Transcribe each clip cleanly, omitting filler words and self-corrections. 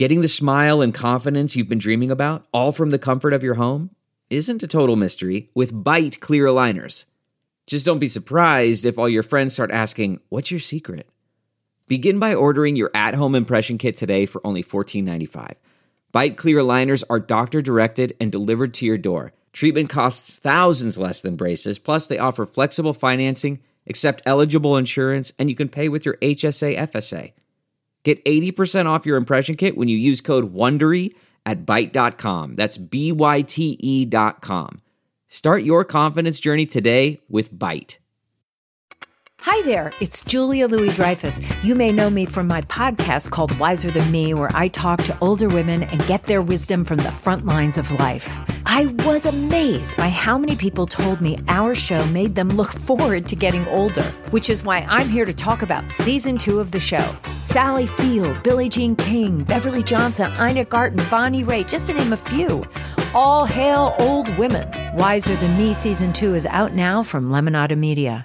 Getting the smile and confidence you've been dreaming about, all from the comfort of your home, isn't a total mystery with Byte clear aligners. Just don't be surprised if all your friends start asking, "What's your secret?" Begin by ordering your at-home impression kit today for only $14.95. Byte clear aligners are doctor-directed and delivered to your door. Treatment costs thousands less than braces, plus they offer flexible financing, accept eligible insurance, and you can pay with your HSA FSA. Get 80% off your impression kit when you use code WONDERY at Byte.com. That's BYTE.com. Start your confidence journey today with Byte. Hi there, it's Julia Louis-Dreyfus. You may know me from my podcast called Wiser Than Me, where I talk to older women and get their wisdom from the front lines of life. I was amazed by how many people told me our show made them look forward to getting older, which is why I'm here to talk about season 2 of the show. Sally Field, Billie Jean King, Beverly Johnson, Ina Garten, Bonnie Raitt, just to name a few. All hail old women. Wiser Than Me season 2 is out now from Lemonada Media.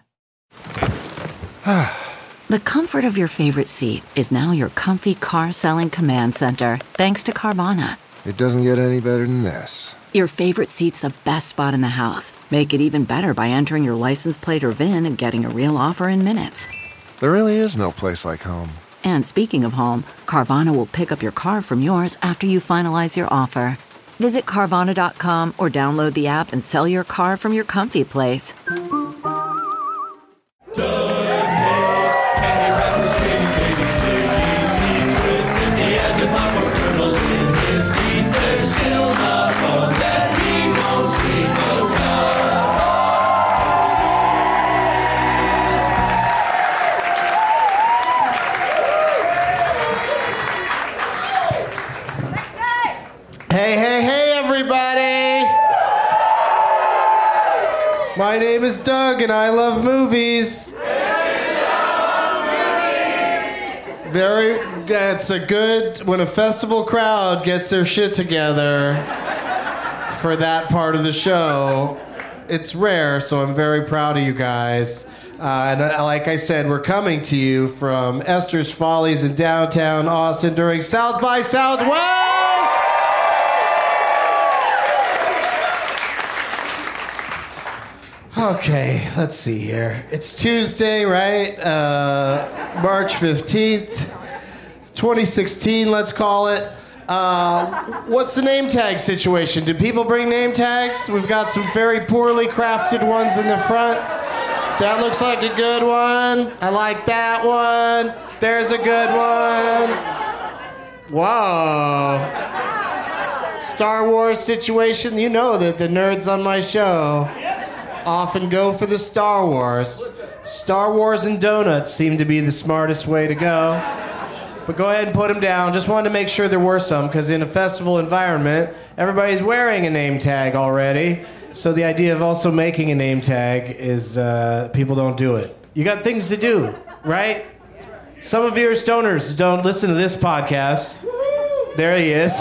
The comfort of your favorite seat is now your comfy car-selling command center, thanks to Carvana. It doesn't get any better than this. Your favorite seat's the best spot in the house. Make it even better by entering your license plate or VIN and getting a real offer in minutes. There really is no place like home. And speaking of home, Carvana will pick up your car from yours after you finalize your offer. Visit Carvana.com or download the app and sell your car from your comfy place. Hey, everybody! My name is Doug, and I love movies. It's a good, when a festival crowd gets their shit together for that part of the show. It's rare, so I'm very proud of you guys. And like I said, we're coming to you from Esther's Follies in downtown Austin during South by Southwest! Okay, let's see here. It's Tuesday, right? March 15th, 2016, let's call it. What's the name tag situation? Did people bring name tags? We've got some very poorly crafted ones in the front. That looks like a good one. I like that one. There's a good one. Whoa. Star Wars situation. You know that the nerds on my show often go for the Star Wars. Star Wars and donuts seem to be the smartest way to go. But go ahead and put them down. Just wanted to make sure there were some, because in a festival environment, everybody's wearing a name tag already. So the idea of also making a name tag is people don't do it. You got things to do, right? Some of you are stoners. Don't listen to this podcast. There he is.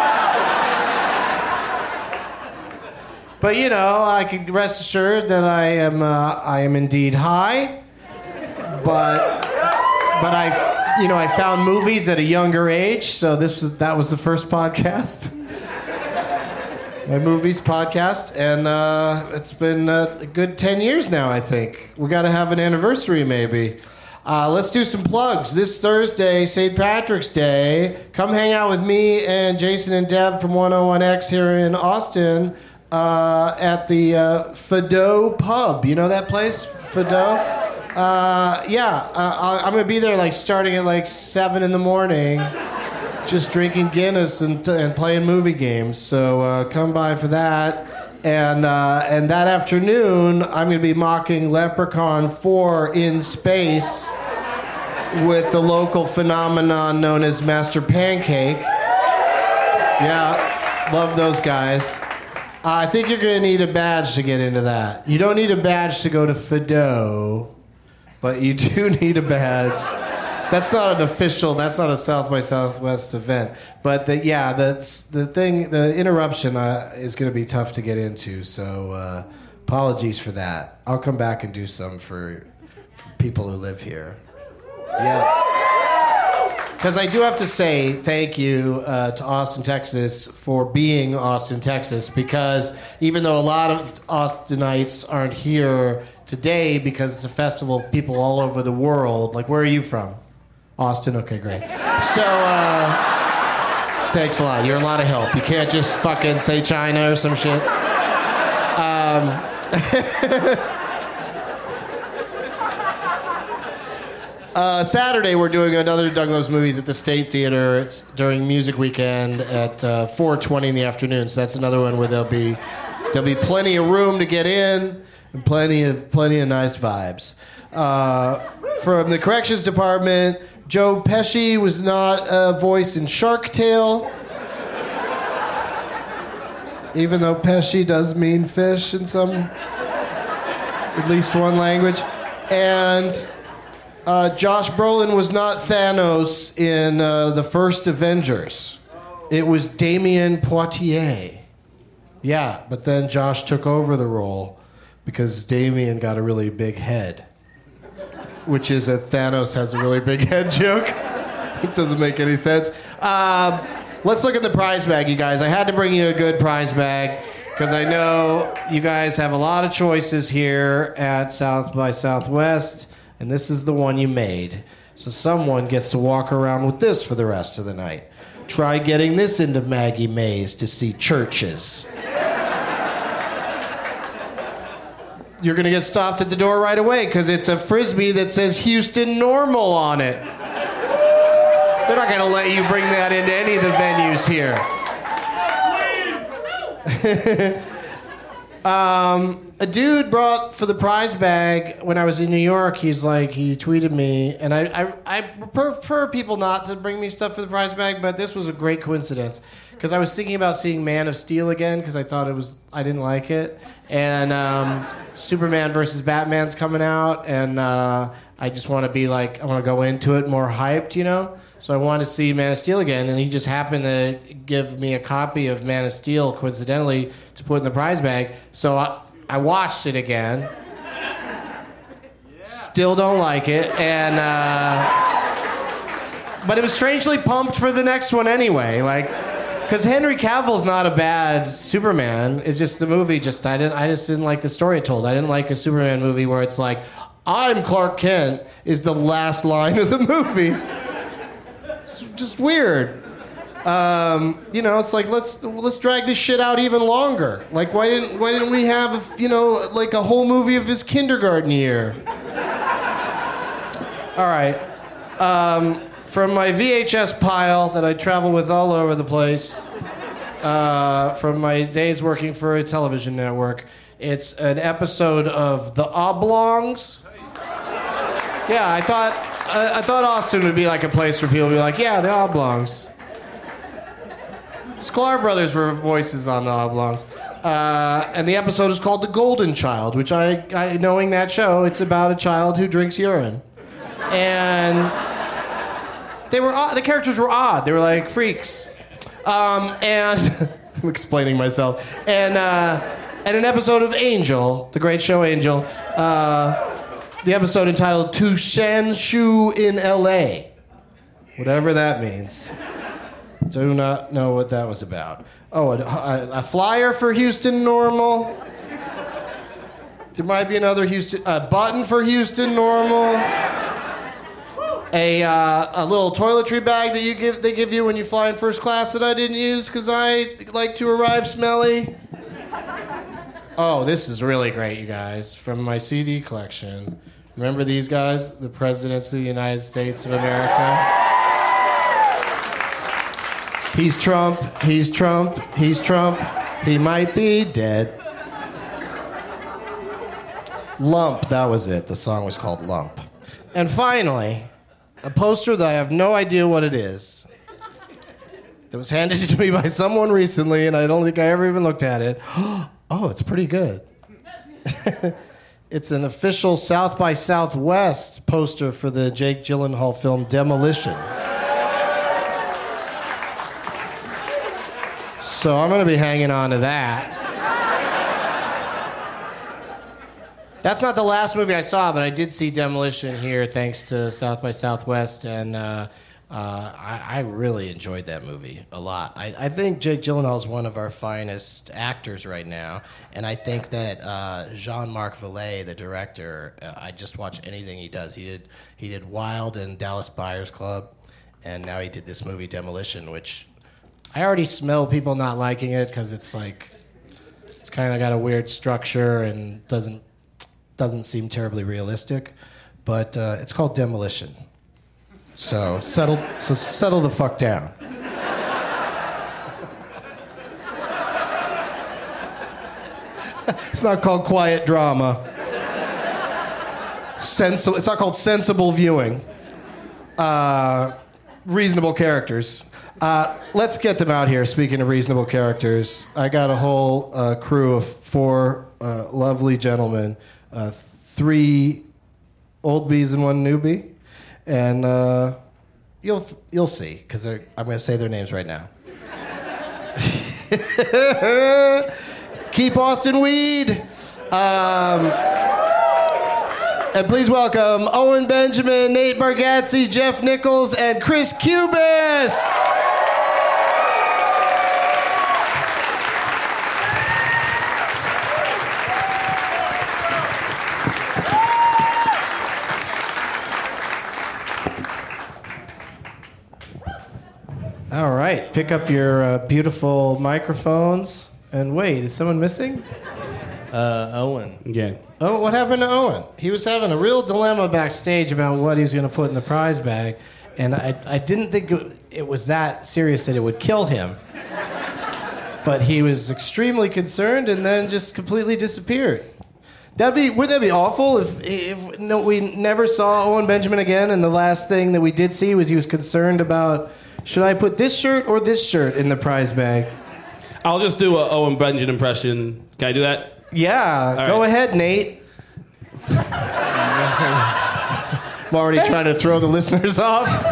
But you know, I can rest assured that I am indeed high. But I found movies at a younger age, so that was the first podcast. A movies podcast, and it's been a good 10 years now, I think. We got to have an anniversary, maybe. Let's do some plugs. This Thursday, St. Patrick's Day, come hang out with me and Jason and Deb from 101X here in Austin at the Fado Pub. You know that place, Fado? I'm going to be there starting at 7 in the morning. Just drinking Guinness and playing movie games. So come by for that. And that afternoon, I'm going to be mocking Leprechaun 4 in space with the local phenomenon known as Master Pancake. Yeah, love those guys. I think you're going to need a badge to get into that. You don't need a badge to go to Fado, but you do need a badge. That's not an official, that's not a South by Southwest event. But the interruption is going to be tough to get into, so apologies for that. I'll come back and do some for people who live here. Yes. Because I do have to say thank you to Austin, Texas for being Austin, Texas, because even though a lot of Austinites aren't here today because it's a festival of people all over the world, like, where are you from? Austin? Okay, great. So, thanks a lot. You're a lot of help. You can't just fucking say China or some shit. Saturday, we're doing another Doug Loves Movies at the State Theater. It's during Music Weekend at 4:20 in the afternoon. So that's another one where there'll be plenty of room to get in and plenty of nice vibes. From the corrections department, Joe Pesci was not a voice in Shark Tale, even though Pesci does mean fish in at least one language, and. Josh Brolin was not Thanos in the first Avengers. It was Damien Poitier. Yeah, but then Josh took over the role because Damien got a really big head, which is a Thanos has a really big head joke. It doesn't make any sense. Let's look at the prize bag, you guys. I had to bring you a good prize bag because I know you guys have a lot of choices here at South by Southwest. And this is the one you made. So someone gets to walk around with this for the rest of the night. Try getting this into Maggie Mays to see churches. You're going to get stopped at the door right away because it's a Frisbee that says Houston Normal on it. They're not going to let you bring that into any of the venues here. A dude brought for the prize bag when I was in New York. He tweeted me, and I prefer people not to bring me stuff for the prize bag, but this was a great coincidence because I was thinking about seeing Man of Steel again because I didn't like it, and Superman versus Batman's coming out, and I just want to I want to go into it more hyped, you know. So I wanted to see Man of Steel again, and he just happened to give me a copy of Man of Steel, coincidentally, to put in the prize bag. So I watched it again. Still don't like it, and but it was strangely pumped for the next one anyway. Because Henry Cavill's not a bad Superman. It's just the movie. I just didn't like the story it told. I didn't like a Superman movie where it's like, "I'm Clark Kent" is the last line of the movie. It's just weird. It's like let's drag this shit out even longer. Like why didn't we have a whole movie of his kindergarten year? All right. From my VHS pile that I travel with all over the place, from my days working for a television network, it's an episode of The Oblongs. Yeah, I thought Austin would be like a place where people would be like, yeah, The Oblongs. Sklar Brothers were voices on The Oblongs. And the episode is called The Golden Child, which I knowing that show, it's about a child who drinks urine. And the characters were odd. They were like freaks. And I'm explaining myself. And an episode of Angel, the great show Angel, the episode entitled To Shanshu in L.A. Whatever that means. Do not know what that was about. Oh, a flyer for Houston Normal. There might be another a button for Houston Normal. A little toiletry bag that they give you when you fly in first class that I didn't use because I like to arrive smelly. Oh, this is really great, you guys, from my CD collection. Remember these guys? The Presidents of the United States of America. He's Trump, he's Trump, he's Trump. He might be dead. Lump, that was it. The song was called Lump. And finally, a poster that I have no idea what it is. That was handed to me by someone recently, and I don't think I ever even looked at it. Oh, it's pretty good. It's an official South by Southwest poster for the Jake Gyllenhaal film Demolition. So I'm going to be hanging on to that. That's not the last movie I saw, but I did see Demolition here thanks to South by Southwest, and I really enjoyed that movie a lot. I think Jake Gyllenhaal is one of our finest actors right now, and I think that Jean-Marc Vallée, the director, I just watch anything he does. He did Wild and Dallas Buyers Club, and now he did this movie Demolition, which I already smell people not liking it because it's like it's kind of got a weird structure and doesn't seem terribly realistic, but it's called Demolition. So settle the fuck down. It's not called quiet drama. It's not called sensible viewing. Reasonable characters. Let's get them out here. Speaking of reasonable characters, I got a whole crew of 4 lovely gentlemen, 3 old bees and 1 newbie. And you'll see, because I'm going to say their names right now. Keep Austin Weed. And please welcome Owen Benjamin, Nate Bargatze, Jeff Nichols, and Chris Cubis. All right, pick up your beautiful microphones. And wait, is someone missing? Owen. Yeah. Oh, what happened to Owen? He was having a real dilemma backstage about what he was going to put in the prize bag, and I didn't think it was that serious that it would kill him. But he was extremely concerned and then just completely disappeared. Wouldn't that be awful if we never saw Owen Benjamin again, and the last thing that we did see was he was concerned about, should I put this shirt or this shirt in the prize bag? I'll just do an Owen Benjamin impression. Can I do that? Yeah, go ahead, Nate. I'm already trying to throw the listeners off. Hey,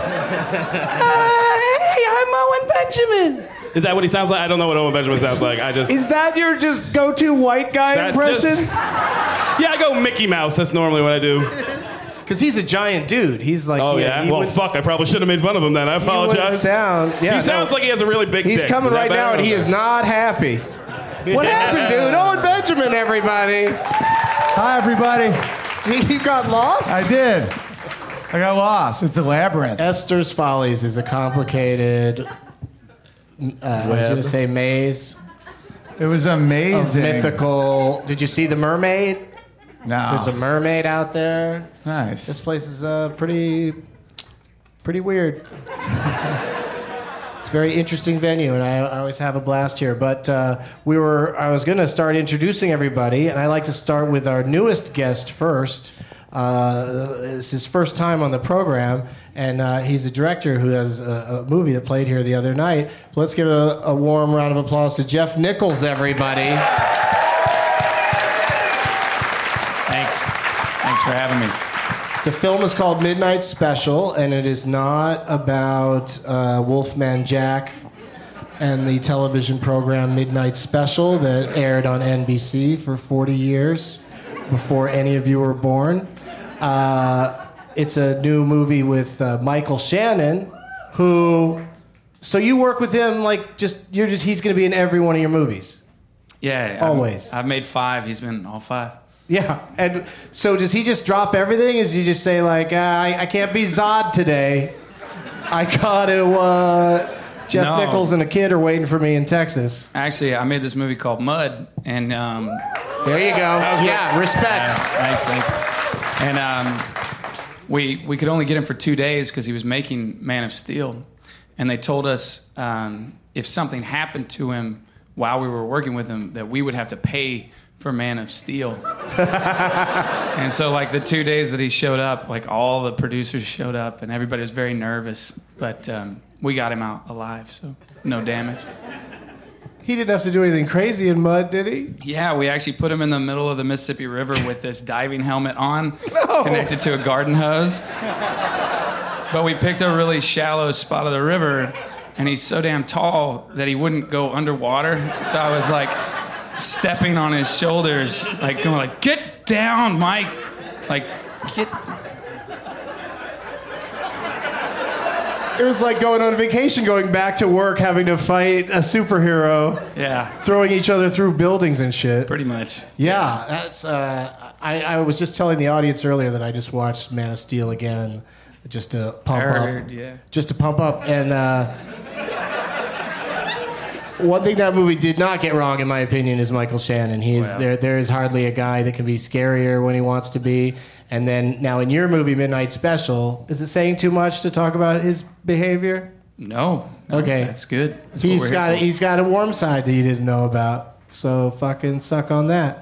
I'm Owen Benjamin. Is that what he sounds like? I don't know what Owen Benjamin sounds like. Is that your just go-to white guy impression? Yeah, I go Mickey Mouse. That's normally what I do. Because he's a giant dude. He's like... Oh, yeah? Well, fuck. I probably should have made fun of him then. I apologize. He sounds like he has a really big dick. He's coming right now, and he is not happy. What happened, dude? Owen Benjamin, everybody. Hi, everybody. You got lost? I did. I got lost. It's a labyrinth. Esther's Follies is a complicated... I was going to say maze. It was amazing. Mythical... Did you see The Mermaid? No. There's a mermaid out there. Nice. This place is pretty weird. It's a very interesting venue, and I always have a blast here. But I was going to start introducing everybody, and I like to start with our newest guest first. It's his first time on the program, and he's a director who has a movie that played here the other night. Let's give a warm round of applause to Jeff Nichols, everybody. Thanks for having me. The film is called Midnight Special, and it is not about Wolfman Jack and the television program Midnight Special that aired on NBC for 40 years before any of you were born. It's a new movie with Michael Shannon, who... So you work with him he's going to be in every one of your movies? Yeah. Always. I've made 5. He's been in all 5. Yeah, and so does he just drop everything? Does he just say, like, I can't be Zod today. I got to, Jeff Nichols and a kid are waiting for me in Texas. Actually, I made this movie called Mud, and... there you go. Yeah, respect. Thanks. And we could only get him for 2 days because he was making Man of Steel. And they told us if something happened to him while we were working with him, that we would have to pay for Man of Steel. And so, like, the 2 days that he showed up, like, all the producers showed up, and everybody was very nervous. But we got him out alive, so no damage. He didn't have to do anything crazy in Mud, did he? Yeah, we actually put him in the middle of the Mississippi River with this diving helmet on, connected to a garden hose. But we picked a really shallow spot of the river, and he's so damn tall that he wouldn't go underwater. So I was, like, stepping on his shoulders, like, going like, get down, Mike. Like, get... It was like going on vacation, going back to work, having to fight a superhero. Yeah. Throwing each other through buildings and shit. Pretty much. Yeah, that's. I was just telling the audience earlier that I just watched Man of Steel again, just to pump up. Yeah. Just to pump up, and one thing that movie did not get wrong, in my opinion, is Michael Shannon. He is there. There is hardly a guy that can be scarier when he wants to be. And then now in your movie, Midnight Special, is it saying too much to talk about his behavior? No. Okay, That's good. That's he's got a warm side that you didn't know about. So fucking suck on that.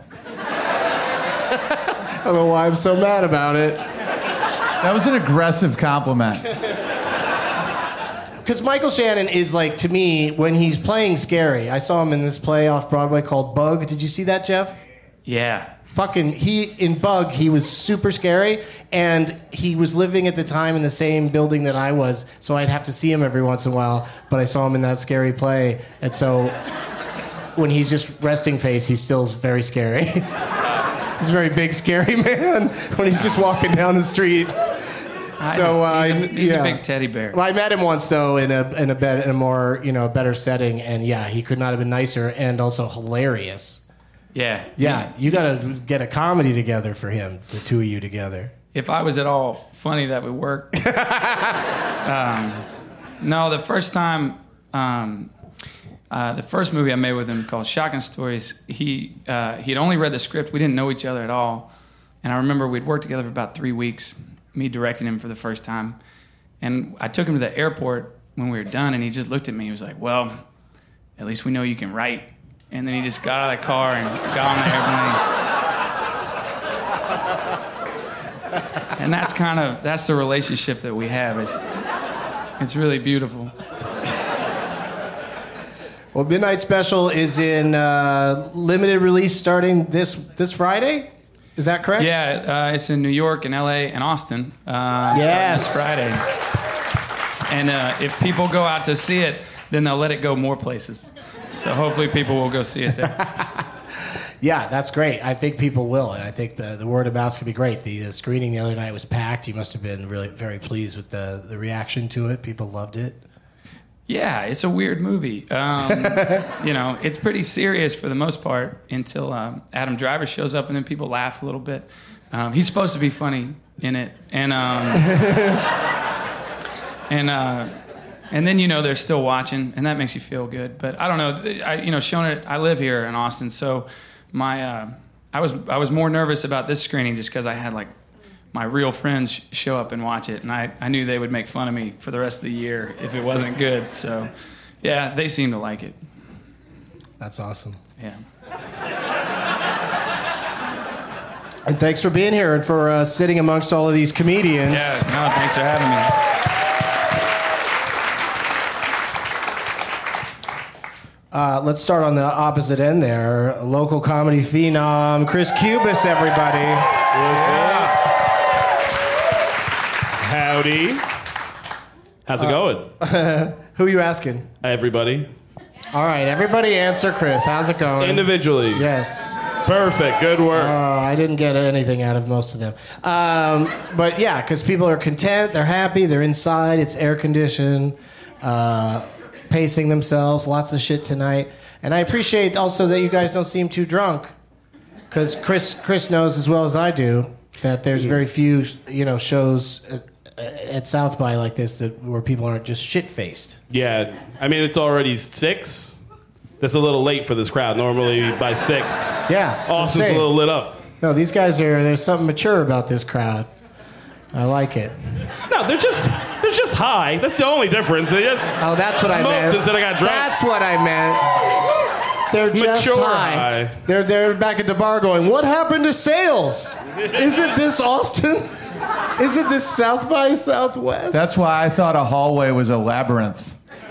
I don't know why I'm so mad about it. That was an aggressive compliment. Because Michael Shannon is like, to me, when he's playing scary. I saw him in this play off Broadway called Bug. Did you see that, Jeff? Yeah. In Bug, he was super scary, and he was living at the time in the same building that I was, so I'd have to see him every once in a while, but I saw him in that scary play, and so when he's just resting face, he's still very scary. He's a very big, scary man when he's just walking down the street. He's a big teddy bear. Well, I met him once though in a more better setting, and yeah, he could not have been nicer and also hilarious. Yeah. You got to get a comedy together for him, the two of you together. If I was at all funny, that would work. No, the first time, the first movie I made with him called Shotgun Stories, he'd only read the script. We didn't know each other at all. And I remember we'd worked together for about 3 weeks, me directing him for the first time. And I took him to the airport when we were done, and he just looked at me. He was like, well, at least we know you can write. And then he just got out of the car and got on the airplane. And that's the relationship that we have. It's really beautiful. Well, Midnight Special is in limited release starting this Friday. Is that correct? Yeah, it's in New York and LA and Austin. Yes. This Friday. And if people go out to see it, then they'll let it go more places. So hopefully people will go see it there. Yeah, that's great. I think people will, and I think the word of mouth can be great. The screening the other night was packed. You must have been really very pleased with the reaction to it. People loved it. Yeah, it's a weird movie. It's pretty serious for the most part until Adam Driver shows up, and then people laugh a little bit. He's supposed to be funny in it, and then they're still watching, and that makes you feel good. But I don't know. I live here in Austin, so I was more nervous about this screening just because I had like my real friends show up and watch it, and I knew they would make fun of me for the rest of the year if it wasn't good. So, yeah, they seem to like it. That's awesome. Yeah. And thanks for being here and for sitting amongst all of these comedians. Yeah, no, thanks for having me. Let's start on the opposite end there. Local comedy phenom, Chris Cubis, everybody. Yeah. Howdy. How's it going? Who are you asking? Everybody. All right, everybody answer Chris. How's it going? Individually. Yes. Perfect. Good work. I didn't get anything out of most of them. But yeah, because people are content, they're happy, they're inside, it's air conditioned, pacing themselves, lots of shit tonight. And I appreciate also that you guys don't seem too drunk, because Chris knows as well as I do that there's very few shows at South by like this where people aren't just shit-faced. Yeah. I mean, it's already 6. That's a little late for this crowd. Normally by 6. Yeah. Austin's a little lit up. No, these guys there's something mature about this crowd. I like it. No, they're just high. That's the only difference. They just that's what I meant. smoked instead of got drunk. That's what I meant. They're just Mature high. high. They're back at the bar going, what happened to sales? Isn't this Austin? Isn't this South by Southwest? That's why I thought a hallway was a labyrinth.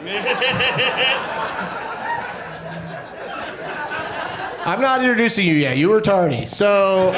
I'm not introducing you yet. You were tardy. So,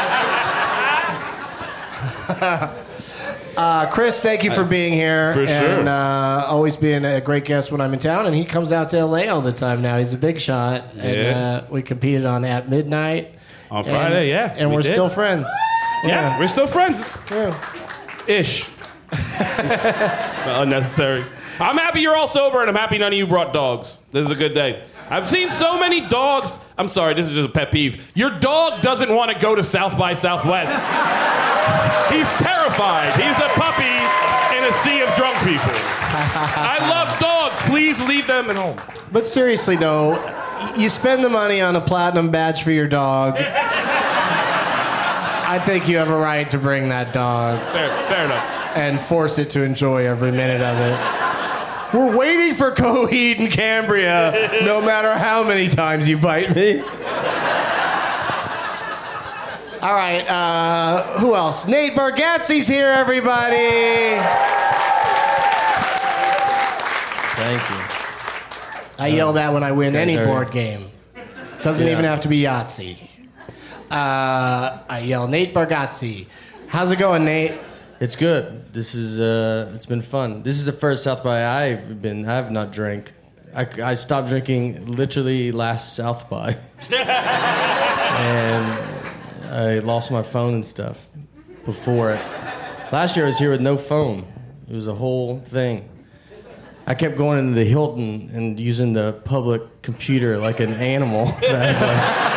Chris, thank you for being here. For sure. And always being a great guest when I'm in town. And he comes out to L.A. all the time now. He's a big shot. And we competed on At Midnight. On Friday, yeah. And we're still friends. Yeah, we're still friends. Yeah. Ish. Unnecessary. I'm happy you're all sober, and I'm happy none of you brought dogs. This is a good day. I've seen so many dogs. I'm sorry, this is just a pet peeve. Your dog doesn't want to go to South by Southwest. He's terrified. He's a puppy in a sea of drunk people. I love dogs. Please leave them at home. But seriously, though, you spend the money on a platinum badge for your dog. I think you have a right to bring that dog. Fair enough. And force it to enjoy every minute of it. We're waiting for Coheed and Cambria, no matter how many times you bite me. All right, who else? Nate Bargatze's here, everybody. Thank you. I yell that when I win any are- board game. Doesn't even have to be Yahtzee. I yell, Nate Bargatze. How's it going, Nate? It's good. This is it's been fun. This is the first South by I have not drank. I stopped drinking literally last South by. And I lost my phone and stuff before it. Last year I was here with no phone. It was a whole thing. I kept going into the Hilton and using the public computer like an animal. I was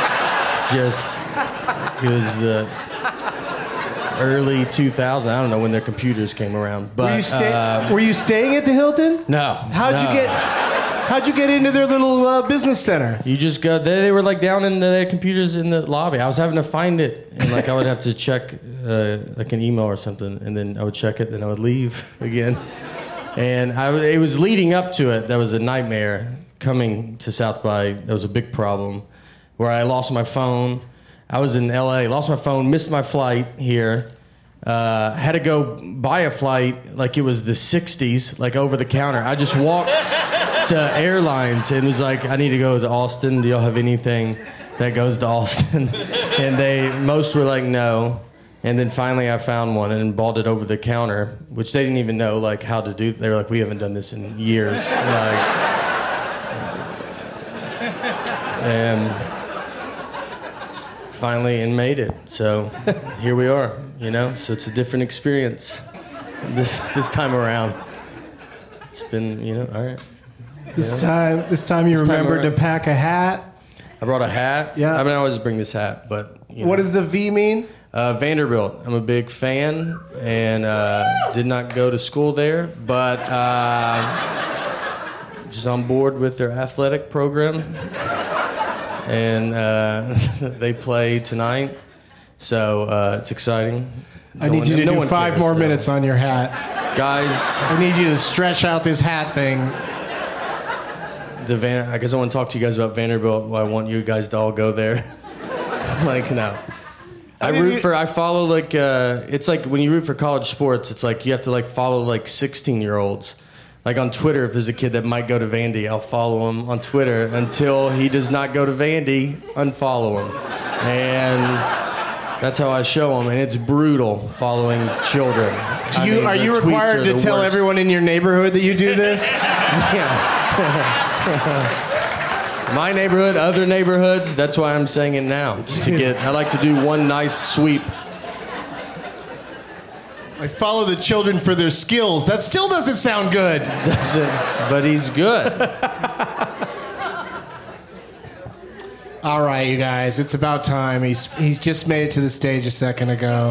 like, it was the early 2000s. I don't know when their computers came around. But were you staying at the Hilton? No. How'd you get into their little business center? You just go. They were like down in the computers in the lobby. I was having to find it, and like I would have to check like an email or something, and then I would check it, then I would leave again. And it was leading up to it. That was a nightmare. Coming to South by, that was a big problem, where I lost my phone. I was in LA, lost my phone, missed my flight here. Had to go buy a flight like it was the 60s, like over the counter. I just walked to airlines and was like, I need to go to Austin. Do y'all have anything that goes to Austin? And most were like, no. And then finally I found one and bought it over the counter, which they didn't even know like how to do. They were like, we haven't done this in years. And finally and made it. So here we are, so it's a different experience this time around. It's been, all right. This time you remembered to pack a hat. I brought a hat. Yeah. I always bring this hat, but What does the V mean? Vanderbilt. I'm a big fan and did not go to school there, but just on board with their athletic program. And they play tonight, so it's exciting. I need you to do 5 more minutes on your hat. Guys. I need you to stretch out this hat thing. I guess I want to talk to you guys about Vanderbilt. I want you guys to all go there. Like, no. I follow, like, it's like when you root for college sports, it's like you have to, like, follow, like, 16-year-olds. Like on Twitter, if there's a kid that might go to Vandy, I'll follow him on Twitter until he does not go to Vandy, unfollow him. And that's how I show him, and it's brutal following children. Are you required to tell everyone in your neighborhood that you do this? Yeah. My neighborhood, other neighborhoods, that's why I'm saying it now. I like to do one nice sweep. I follow the children for their skills. That still doesn't sound good. Doesn't, but he's good. All right, you guys, it's about time. He's just made it to the stage a second ago.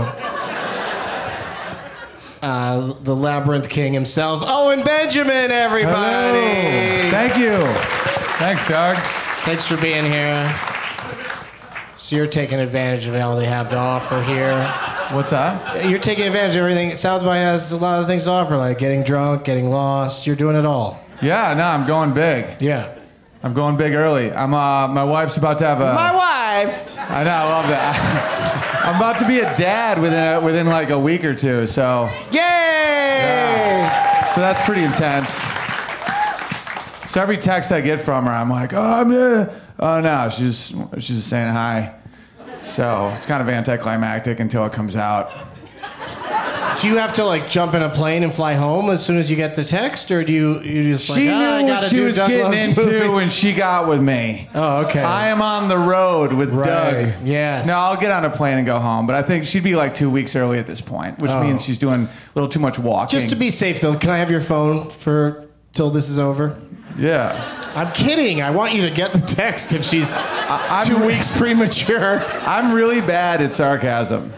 The Labyrinth King himself, Owen Benjamin, everybody. Hello. Thank you. Thanks, Doug. Thanks for being here. So you're taking advantage of all they have to offer here. What's that? You're taking advantage of everything. South by has a lot of things to offer, like getting drunk, getting lost. You're doing it all. Yeah, no, I'm going big. Yeah. I'm going big early. My wife's about to have a... My wife! I know, I love that. I'm about to be a dad within like a week or two, so... Yay! Yeah. So that's pretty intense. So every text I get from her, I'm like, oh, I'm here. Oh, no, she's just saying hi. So it's kind of anticlimactic until it comes out. Do you have to like jump in a plane and fly home as soon as you get the text, or do you just like, She I knew gotta what she do was Doug getting Loves into Movies. when she got with me. Oh, okay. I am on the road with Doug. Yes. No, I'll get on a plane and go home, but I think she'd be like 2 weeks early at this point, which means she's doing a little too much walking. Just to be safe, though, can I have your phone for till this is over? Yeah. I'm kidding. I want you to get the text if she's 2 weeks premature. I'm really bad at sarcasm.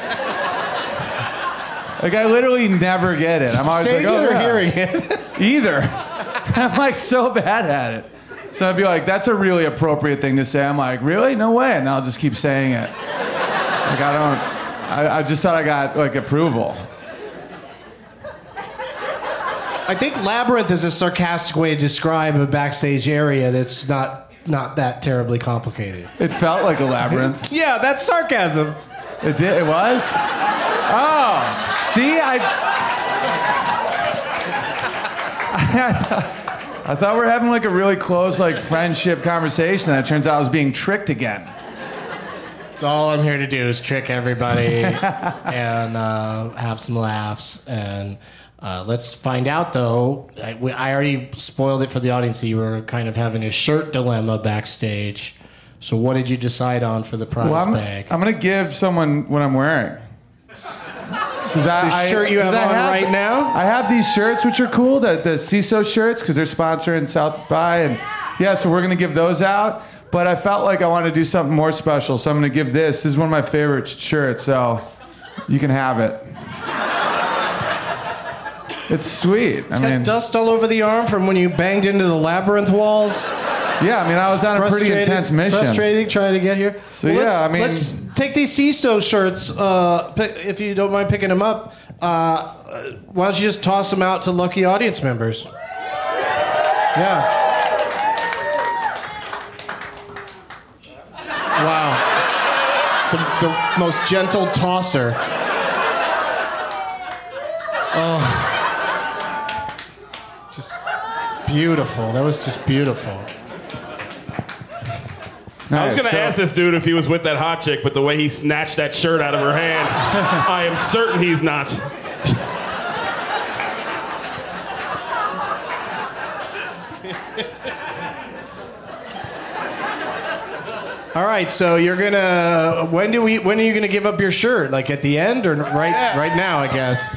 Like, I literally never get it. I'm always Saying like, oh, it or yeah. hearing it? Either. I'm like so bad at it. So I'd be like, that's a really appropriate thing to say. I'm like, really? No way. And I'll just keep saying it. Like, I just thought I got like approval. I think labyrinth is a sarcastic way to describe a backstage area that's not that terribly complicated. It felt like a labyrinth. Yeah, that's sarcasm. It did. It was? Oh. See, I thought we were having like a really close like friendship conversation. And it turns out I was being tricked again. That's all I'm here to do is trick everybody and have some laughs. And let's find out, though. I already spoiled it for the audience. You were kind of having a shirt dilemma backstage. So what did you decide on for the prize bag? I'm going to give someone what I'm wearing. The shirt you have on right now? I have these shirts, which are cool, the CISO shirts, because they're sponsoring South by. And yeah, so we're going to give those out. But I felt like I wanted to do something more special, so I'm going to give this. This is one of my favorite shirts, so you can have it. It's sweet. It's got dust all over the arm from when you banged into the labyrinth walls. Yeah, I mean, I was on a pretty intense mission. Frustrating trying to get here. So well, let's take these CISO shirts. If you don't mind picking them up, why don't you just toss them out to lucky audience members? Yeah. Wow. The most gentle tosser. Oh. It's just beautiful. That was just beautiful. I was going to ask this dude if he was with that hot chick, but the way he snatched that shirt out of her hand, I am certain he's not. All right, so you're gonna. When are you gonna give up your shirt? Like at the end or right now? I guess.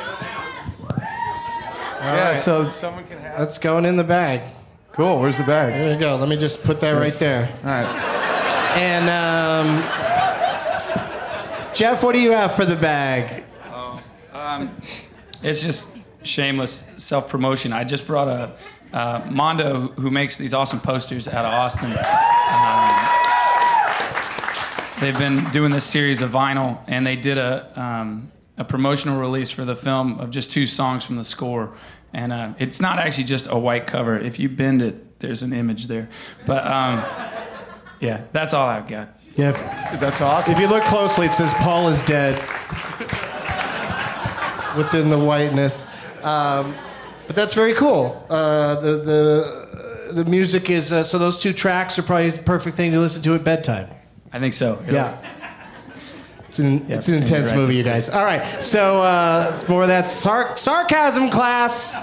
Yeah. Right. So someone can have. That's going in the bag. Cool. Where's the bag? There you go. Let me just put that right there. Nice. And Jeff, what do you have for the bag? It's just shameless self-promotion. I just brought a Mondo, who makes these awesome posters out of Austin. They've been doing this series of vinyl, and they did a promotional release for the film of just 2 songs from the score. And it's not actually just a white cover. If you bend it, there's an image there. But yeah, that's all I've got. Yeah, that's awesome. If you look closely, it says Paul is dead within the whiteness. But that's very cool. The music is so those 2 tracks are probably the perfect thing to listen to at bedtime. I think so. Yeah. It's an intense movie, you guys. All right, so it's more of that sarcasm class.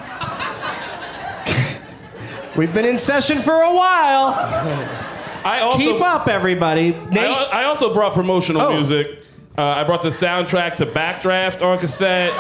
We've been in session for a while. Keep up, everybody. Nate? I also brought promotional music. I brought the soundtrack to Backdraft on cassette.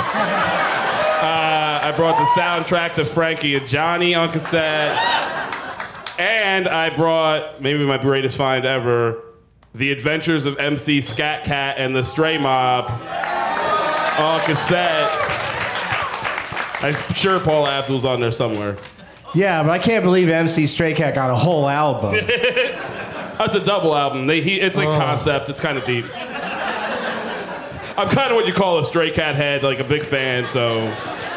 I brought the soundtrack to Frankie and Johnny on cassette. And I brought, maybe my greatest find ever, The Adventures of MC Scat Cat and the Stray Mob on cassette. I'm sure Paul Abdul's on there somewhere. Yeah, but I can't believe MC Stray Cat got a whole album. That's a double album. It's like concept. It's kind of deep. I'm kind of what you call a Stray Cat head, like a big fan, so...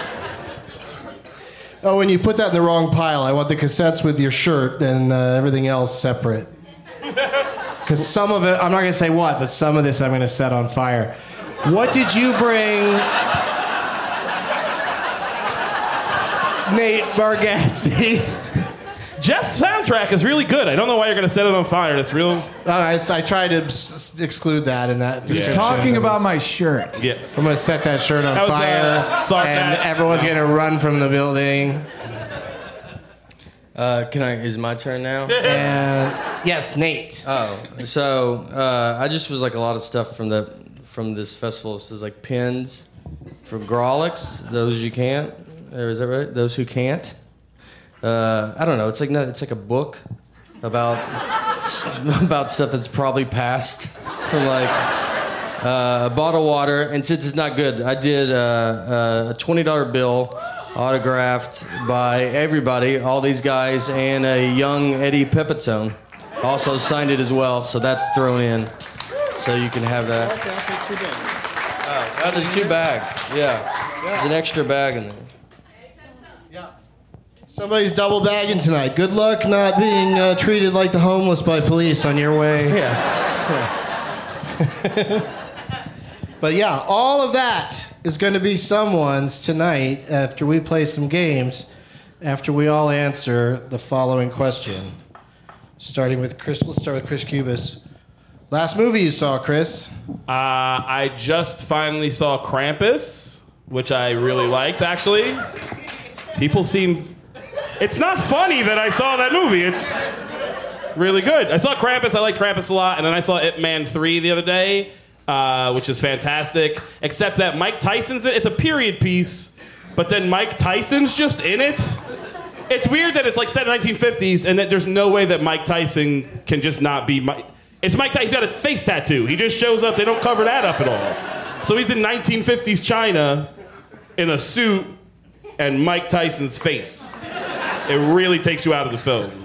Oh, when you put that in the wrong pile, I want the cassettes with your shirt and everything else separate. Because some of it, I'm not going to say what, but some of this I'm going to set on fire. What did you bring, Nate Bargatze? Jeff's soundtrack is really good. I don't know why you're going to set it on fire. It's real. I tried to exclude that in that description. Talking about my shirt. Yeah. I'm going to set that shirt on That was, fire, sorry, and Pat. everyone's going to run from the building. Is my turn now? And yes, Nate. So I just was like a lot of stuff from this festival. So there's like pins for Grawlix, those you can't. Is that right? Those who can't. I don't know. It's like a book about stuff that's probably passed from like a bottle of water. And since it's not good, I did a $20 bill autographed by everybody, all these guys, and a young Eddie Pepitone also signed it as well. So that's thrown in, so you can have that. Okay, I'll take 2 bags. Oh, there's 2 bags. Yeah, there's an extra bag in there. Somebody's double bagging tonight. Good luck not being treated like the homeless by police on your way. But yeah, all of that is going to be someone's tonight after we play some games, after we all answer the following question. Starting with Chris. Let's start with Chris Cubis. Last movie you saw, Chris? I just finally saw Krampus, which I really liked, actually. People seem... It's not funny that I saw that movie. It's really good. I saw Krampus. I liked Krampus a lot. And then I saw Ip Man 3 the other day, which is fantastic. Except that Mike Tyson's in it. It's a period piece, but then Mike Tyson's just in it. It's weird that it's like set in the 1950s and that there's no way that Mike Tyson can just not be Mike. It's Mike Tyson. He's got a face tattoo. He just shows up. They don't cover that up at all. So he's in 1950s China in a suit and Mike Tyson's face. It really takes you out of the film.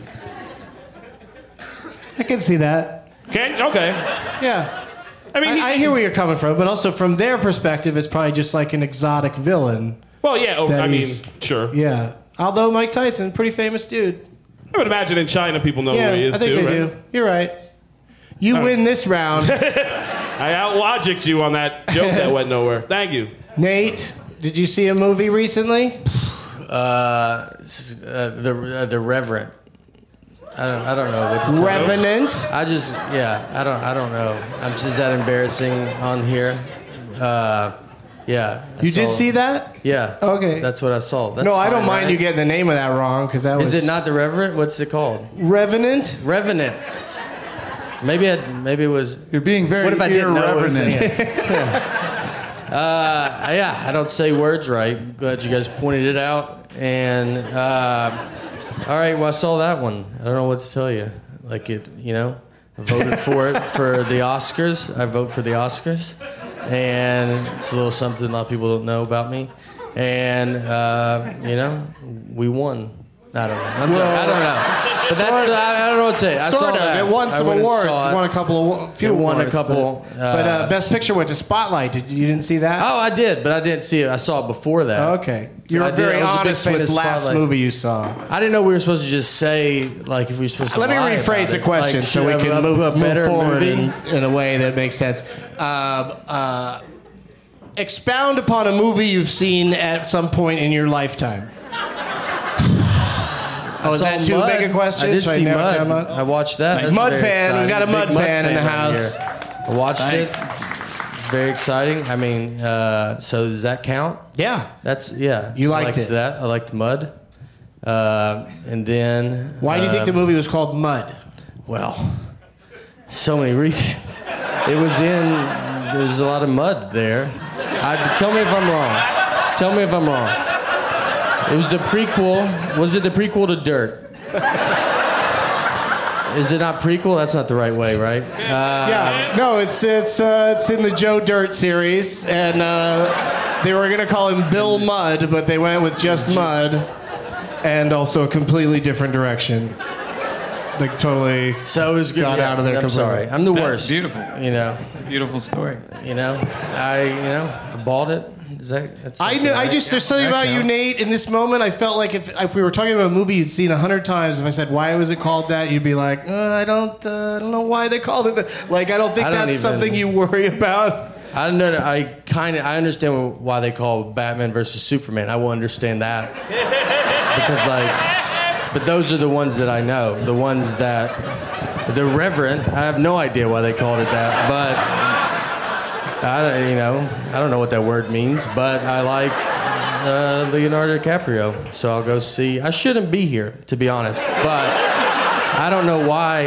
I can see that. Okay. Yeah. I mean, I hear where you're coming from, but also from their perspective, it's probably just like an exotic villain. Well, yeah. Sure. Yeah. Although Mike Tyson, pretty famous dude. I would imagine in China people know Yeah, who he is I think too, they right? do. You're right. You win this round. I out-logicked you on that joke that went nowhere. Thank you. Nate, did you see a movie recently? The Reverend. I don't know what to tell Revenant. I don't know. Is that embarrassing on here? Yeah. You did see that? Yeah. Okay. That's what I saw. That's No, I don't fine, mind right? you getting the name of that wrong because that was. Is it not the Reverend? What's it called? Revenant? Revenant. Maybe it was. You're being very What if I didn't know it was irreverent. Yeah, I don't say words right. Glad you guys pointed it out. And all right, well, I saw that one. I don't know what to tell you. Like it, I voted for it for the Oscars. I vote for the Oscars, and it's a little something a lot of people don't know about me. And we won. I don't know. I don't know. But I don't know what to say. I saw that. It won some awards. It won a few It won awards. a couple. But Best Picture went to Spotlight. You didn't see that? Oh, I did, but I didn't see it. I saw it before that. Okay. You were very honest with last movie you saw. I didn't know we were supposed to just say, like, if we were supposed to Let me lie rephrase about the it. question Like, so we should can I move forward movie? in a way that makes sense. Expound upon a movie you've seen at some point in your lifetime. Oh, is that too big a question? I did Should see narrow it down, Mud. I watched that. That's Mud very fan. We've got a exciting. Mud Big fan in the on house. here. I watched it. It's very exciting. I mean, so does that count? Yeah. You liked liked it. that. I liked Mud. And then. Why do you think the movie was called Mud? Well, so many reasons. There's a lot of mud there. Tell me if I'm wrong. It was the prequel. Was it the prequel to Dirt? Is it not prequel? That's not the right way, right? Yeah. No, it's in the Joe Dirt series, and they were gonna call him Bill Mudd, but they went with just Mud, and also a completely different direction. Like totally. So it was good. Got out of there I'm completely. sorry. I'm the worst. Beautiful. Beautiful story. I bought it. Is that's I something, right? there's something That about you, counts. Nate. In this moment, I felt like if we were talking about a movie you'd seen 100 times, if I said why was it called that, you'd be like, I don't know why they called it that. Like I don't think that's something you worry about. I don't know. I understand why they call Batman versus Superman. I will understand that because But those are the ones that I know. The ones that they're reverent. I have no idea why they called it that, but I don't know what that word means. But I like Leonardo DiCaprio, so I'll go see. I shouldn't be here, to be honest, but I don't know why.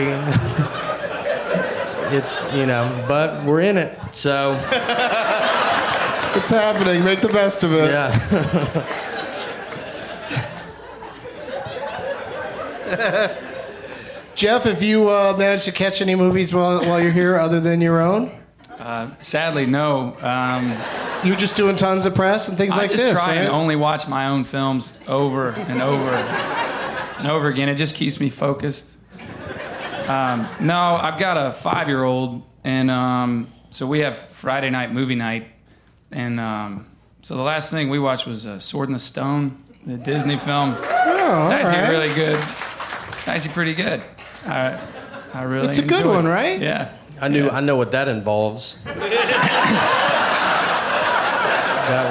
It's but we're in it, so it's happening. Make the best of it. Yeah. Jeff, have you managed to catch any movies while you're here other than your own? Sadly, no. You're just doing tons of press and things like this, I just try right? and only watch my own films over and over and over again. It just keeps me focused. No, I've got a 5-year-old, and so we have Friday night movie night, and so the last thing we watched was Sword in the Stone, the Disney film. Oh, it's actually right. really good. It's actually pretty good. I really. It's a good enjoyed one, it. right? Yeah. I know what that involves. That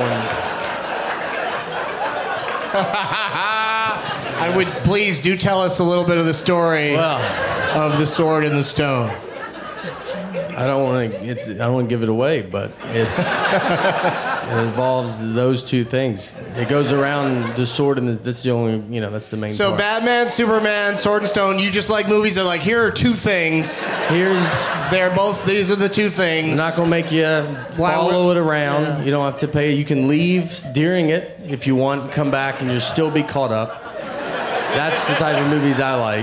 one. I would please do tell us a little bit of the story of the Sword and the Stone. I don't want to give it away, but it involves those two things. It goes around the sword, and that's the only that's the main. So part. Batman, Superman, Sword and Stone. You just like movies that are like, here are two things. These are the two things. I'm not gonna make you follow it around. Yeah. You don't have to pay. You can leave during it if you want. Come back and you'll still be caught up. That's the type of movies I like.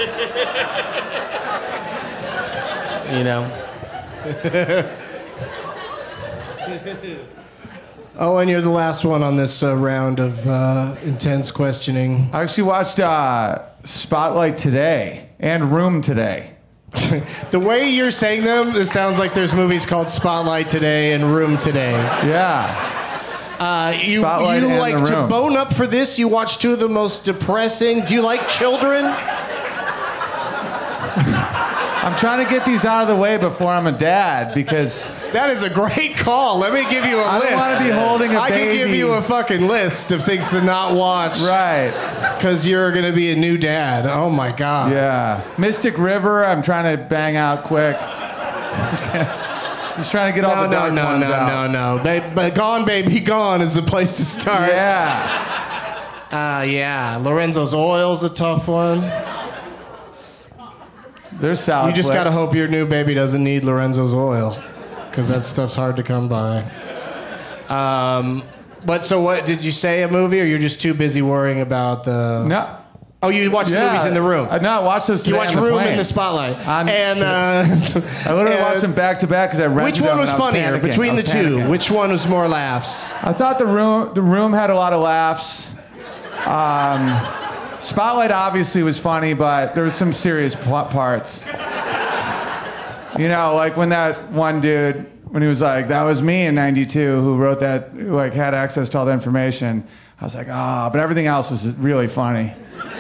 Oh, and you're the last one on this round of intense questioning. I actually watched Spotlight today and Room today. The way you're saying them, it sounds like there's movies called Spotlight today and Room today. Yeah. You and like to bone up for this? You watch two of the most depressing. Do you like children? I'm trying to get these out of the way before I'm a dad because that is a great call. Let me give you a list. I don't want to be holding a baby. I can give you a fucking list of things to not watch. Right. Because you're going to be a new dad. Oh my God. Yeah. Mystic River, I'm trying to bang out quick. Just trying to get all the dark ones out. No. But Gone Baby Gone is the place to start. Yeah. Yeah. Lorenzo's Oil's a tough one. There's salad. You just flicks. gotta hope your new baby doesn't need Lorenzo's Oil, because that stuff's hard to come by. But so what? Did you say a movie, or you're just too busy worrying about the? No. Oh, you watch the movies in the room. I watched those today. You watch on the Room plane. in the Spotlight. I literally watched them back to back because I read. Which one was funnier between the two? Which one was more laughs? I thought the room had a lot of laughs. Spotlight obviously was funny, but there was some serious parts. Like when that one dude, when he was like, "That was me in '92 who wrote that, who like had access to all the information." I was like, but everything else was really funny.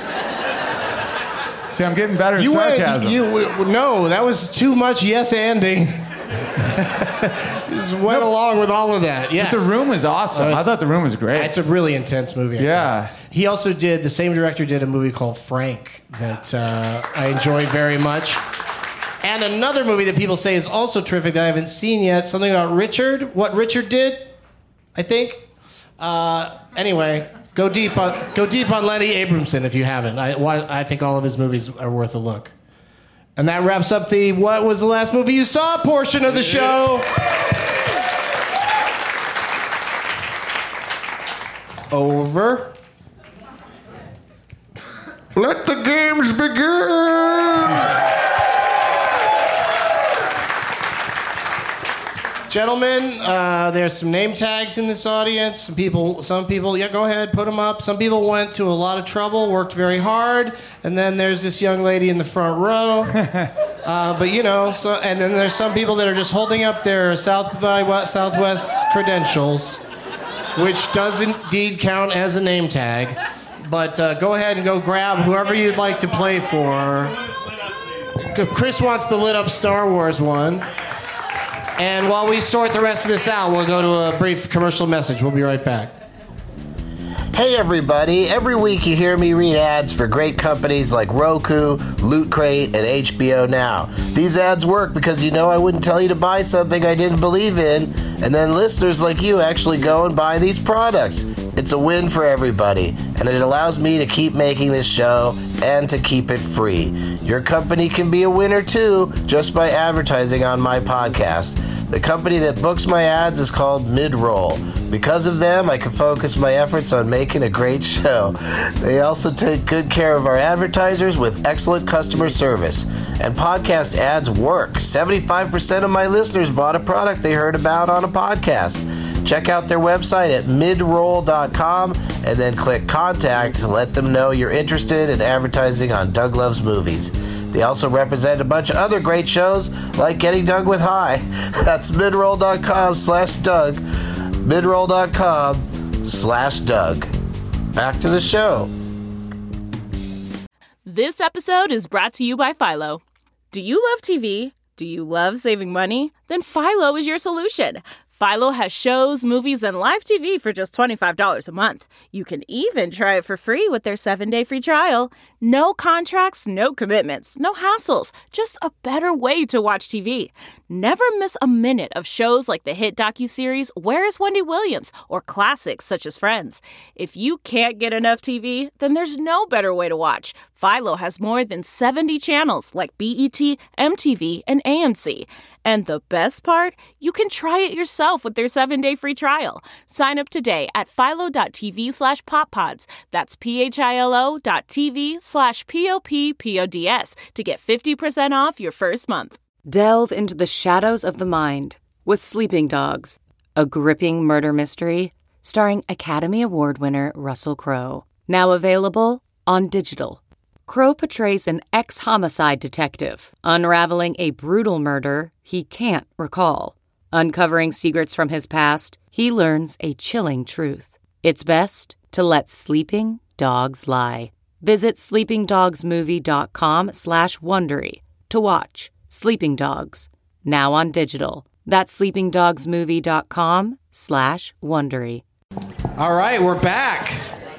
See, I'm getting better at sarcasm. No, that was too much yes-anding. Just went along with all of that. Yes. But The Room was awesome. I thought The Room was great. It's a really intense movie. Yeah. He also the same director did a movie called Frank that I enjoyed very much. And another movie that people say is also terrific that I haven't seen yet, something about Richard, what Richard did, I think. Anyway, go deep on Lenny Abramson if you haven't. I think all of his movies are worth a look. And that wraps up the what was the last movie you saw portion of the show. Over. Let the games begin. Gentlemen, there's some name tags in this audience. Some people, yeah, go ahead, put them up. Some people went to a lot of trouble, worked very hard, and then there's this young lady in the front row. And then there's some people that are just holding up their South by Southwest credentials, which does indeed count as a name tag. But go ahead and go grab whoever you'd like to play for. Chris wants the lit up Star Wars one. And while we sort the rest of this out, we'll go to a brief commercial message. We'll be right back. Hey everybody, every week you hear me read ads for great companies like Roku, Loot Crate, and HBO Now. These ads work because you know I wouldn't tell you to buy something I didn't believe in, and then listeners like you actually go and buy these products. It's a win for everybody, and it allows me to keep making this show and to keep it free. Your company can be a winner too, just by advertising on my podcast. The company that books my ads is called Midroll. Because of them, I can focus my efforts on making a great show. They also take good care of our advertisers with excellent customer service. And podcast ads work. 75% of my listeners bought a product they heard about on a podcast. Check out their website at midroll.com and then click contact to let them know you're interested in advertising on Doug Loves Movies. They also represent a bunch of other great shows like Getting Doug with High. That's midroll.com/Doug. Midroll.com/Doug. Back to the show. This episode is brought to you by Philo. Do you love TV? Do you love saving money? Then Philo is your solution. Philo has shows, movies, and live TV for just $25 a month. You can even try it for free with their 7-day free trial. No contracts, no commitments, no hassles. Just a better way to watch TV. Never miss a minute of shows like the hit docuseries Where is Wendy Williams? Or classics such as Friends. If you can't get enough TV, then there's no better way to watch. Philo has more than 70 channels like BET, MTV, and AMC. And the best part? You can try it yourself with their 7-day free trial. Sign up today at philo.tv/poppods. That's philo.tv/POPPODS to get 50% off your first month. Delve into the shadows of the mind with Sleeping Dogs, a gripping murder mystery starring Academy Award winner Russell Crowe. Now available on digital. Crowe portrays an ex-homicide detective, unraveling a brutal murder he can't recall. Uncovering secrets from his past, he learns a chilling truth. It's best to let sleeping dogs lie. Visit sleepingdogsmovie.com/Wondery to watch Sleeping Dogs, now on digital. That's sleepingdogsmovie.com/Wondery. All right, we're back.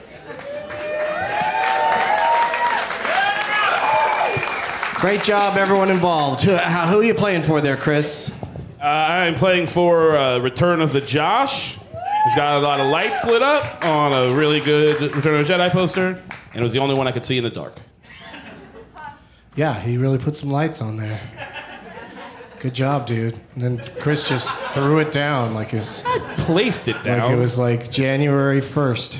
Great job, everyone involved. Who are you playing for there, Chris? I'm playing for Return of the Josh. He's got a lot of lights lit up on a really good Return of the Jedi poster, and it was the only one I could see in the dark. Yeah, he really put some lights on there. Good job, dude. And then Chris just threw it down like it was... I placed it down. Like it was like January 1st.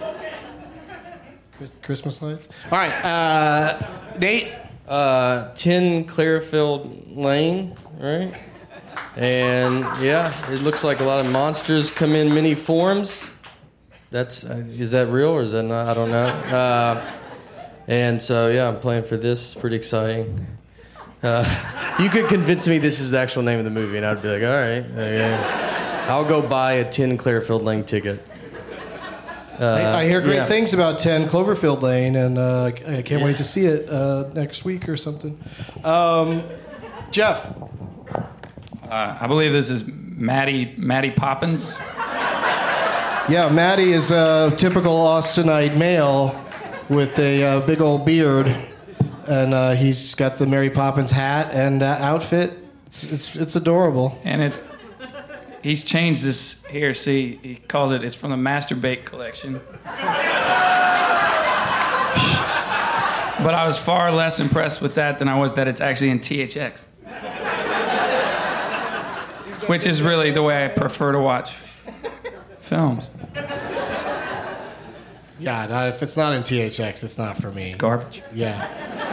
Christmas lights? All right, Nate? 10 Clearfield Lane, right? And yeah, it looks like a lot of monsters come in many forms. That's is that real or is that not? I don't know. And so yeah, I'm playing for this. Pretty exciting. You could convince me this is the actual name of the movie, and I'd be like, all right, okay. I'll go buy a 10 Clearfield Lane ticket. I hear great things about 10 Cloverfield Lane, and I can't wait to see it next week or something. Jeff. I believe this is Maddie Poppins. Yeah, Maddie is a typical Austinite male with a big old beard, and he's got the Mary Poppins hat and outfit. It's adorable. And he's changed this here. See, he calls it's from the Masturbate collection. But I was far less impressed with that than I was that it's actually in THX. Which is really the way I prefer to watch films. Yeah, if it's not in THX, it's not for me. It's garbage. Yeah.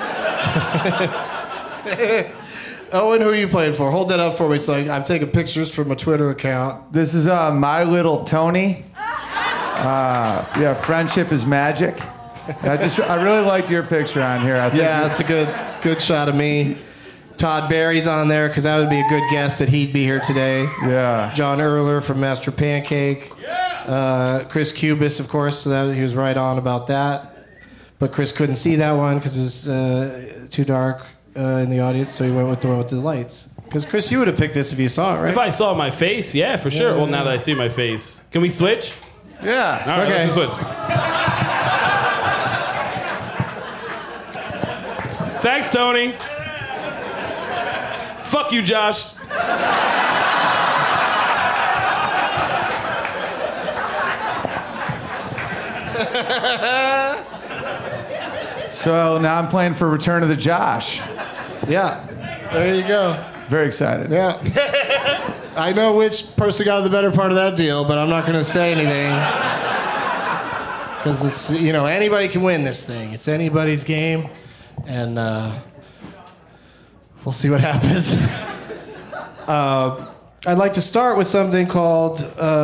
Owen, who are you playing for? Hold that up for me so I'm taking pictures from a Twitter account. This is My Little Tony. Yeah, friendship is magic. I really liked your picture on here. I think that's a good shot of me. Todd Barry's on there because that would be a good guess that he'd be here today. Yeah. John Erler from Master Pancake. Chris Cubis, of course, so he was right on about that. But Chris couldn't see that one because it was too dark in the audience, so he went with the one with the lights. Because Chris, you would have picked this if you saw it, right? If I saw my face, yeah, for sure. Well, now that I see my face, can we switch? Yeah. All right, Okay. let's switch. Thanks, Tony. Fuck you, Josh. So now I'm playing for Return of the Josh. Yeah. There you go. Very excited. Yeah. I know which person got the better part of that deal, but I'm not going to say anything. Because it's, anybody can win this thing. It's anybody's game. And we'll see what happens. I'd like to start with something called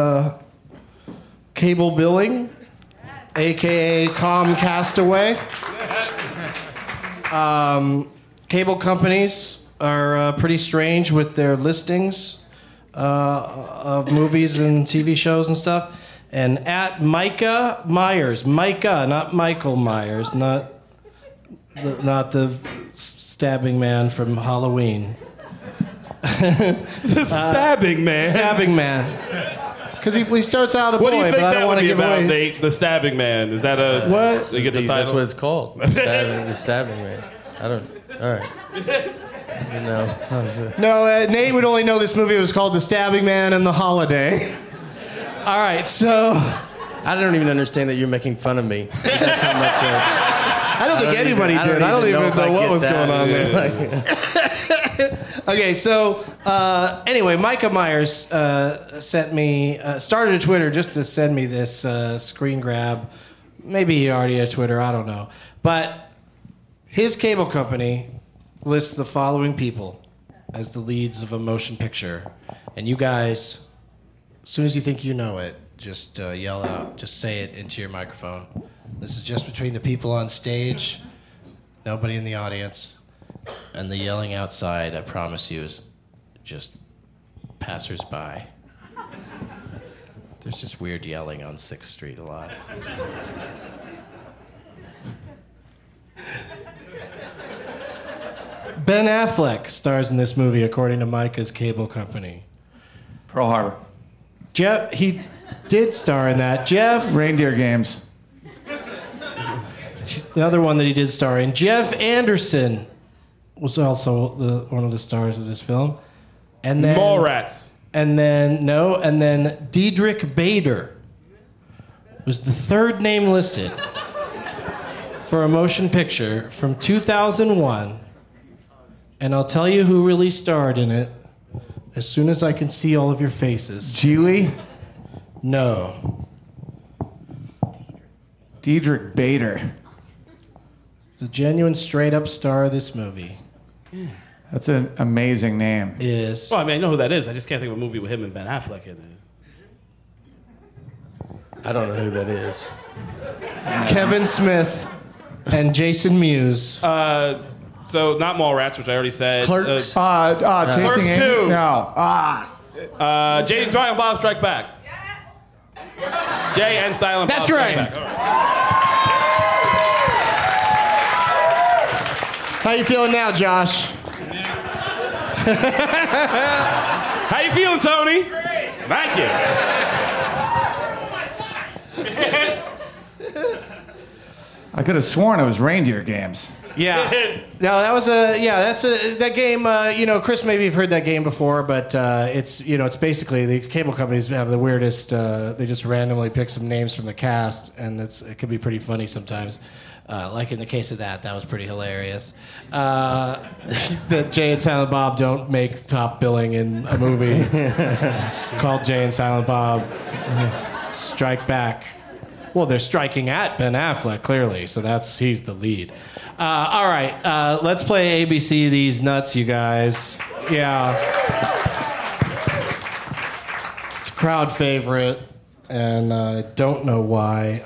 cable billing, a.k.a. Comcastaway. Cable companies are pretty strange with their listings of movies and TV shows and stuff. And at Micah Myers, Micah, not Michael Myers, not the stabbing man from Halloween. The stabbing man. Stabbing man. Because he starts out a What do boy, you think but I that don't would want to be give about, away. Nate? The stabbing man. Is that a... What? So you get the title? That's what it's called. The stabbing man. I don't... All right. No, Nate would only know this movie was called The Stabbing Man and the Holiday. All right, so... I don't even understand that you're making fun of me. That's how much... I don't think anybody did. I don't even know what was going on there. Okay, so anyway, Micah Myers sent me, started a Twitter just to send me this screen grab. Maybe he already had Twitter, I don't know. But his cable company lists the following people as the leads of a motion picture. And you guys, as soon as you think you know it, just yell out, just say it into your microphone. This is just between the people on stage, nobody in the audience. And the yelling outside, I promise you, is just passersby. There's just weird yelling on 6th Street a lot. Ben Affleck stars in this movie, according to Micah's cable company. Pearl Harbor. Jeff, he did star in that. Jeff... Reindeer Games. The other one that he did star in. Jeff Anderson was also one of the stars of this film. And then Mallrats. And then Diedrich Bader was the third name listed for a motion picture from 2001. And I'll tell you who really starred in it as soon as I can see all of your faces. Geely? No. Diedrich Bader. The genuine straight-up star of this movie. That's an amazing name. Is... Well, I mean, I know who that is. I just can't think of a movie with him and Ben Affleck in it. I don't know who that is. Kevin Smith and Jason Mewes. So not Mallrats, which I already said. Clerks. Chasing Clerks Amy? 2. No. Jay and Bob Strike Back. Jay and Silent That's Bob Strike correct. Back. How you feeling now, Josh? How you feeling, Tony? Great. Thank you. I could have sworn it was Reindeer Games. Yeah. No, that game. Chris, maybe you've heard that game before, but it's basically the cable companies have the weirdest. They just randomly pick some names from the cast, and it can be pretty funny sometimes. Like in the case of that was pretty hilarious. That Jay and Silent Bob don't make top billing in a movie called Jay and Silent Bob Strike Back. Well, they're striking at Ben Affleck, clearly, so he's the lead. All right, let's play ABC These Nuts, you guys. Yeah. It's a crowd favorite, and I don't know why.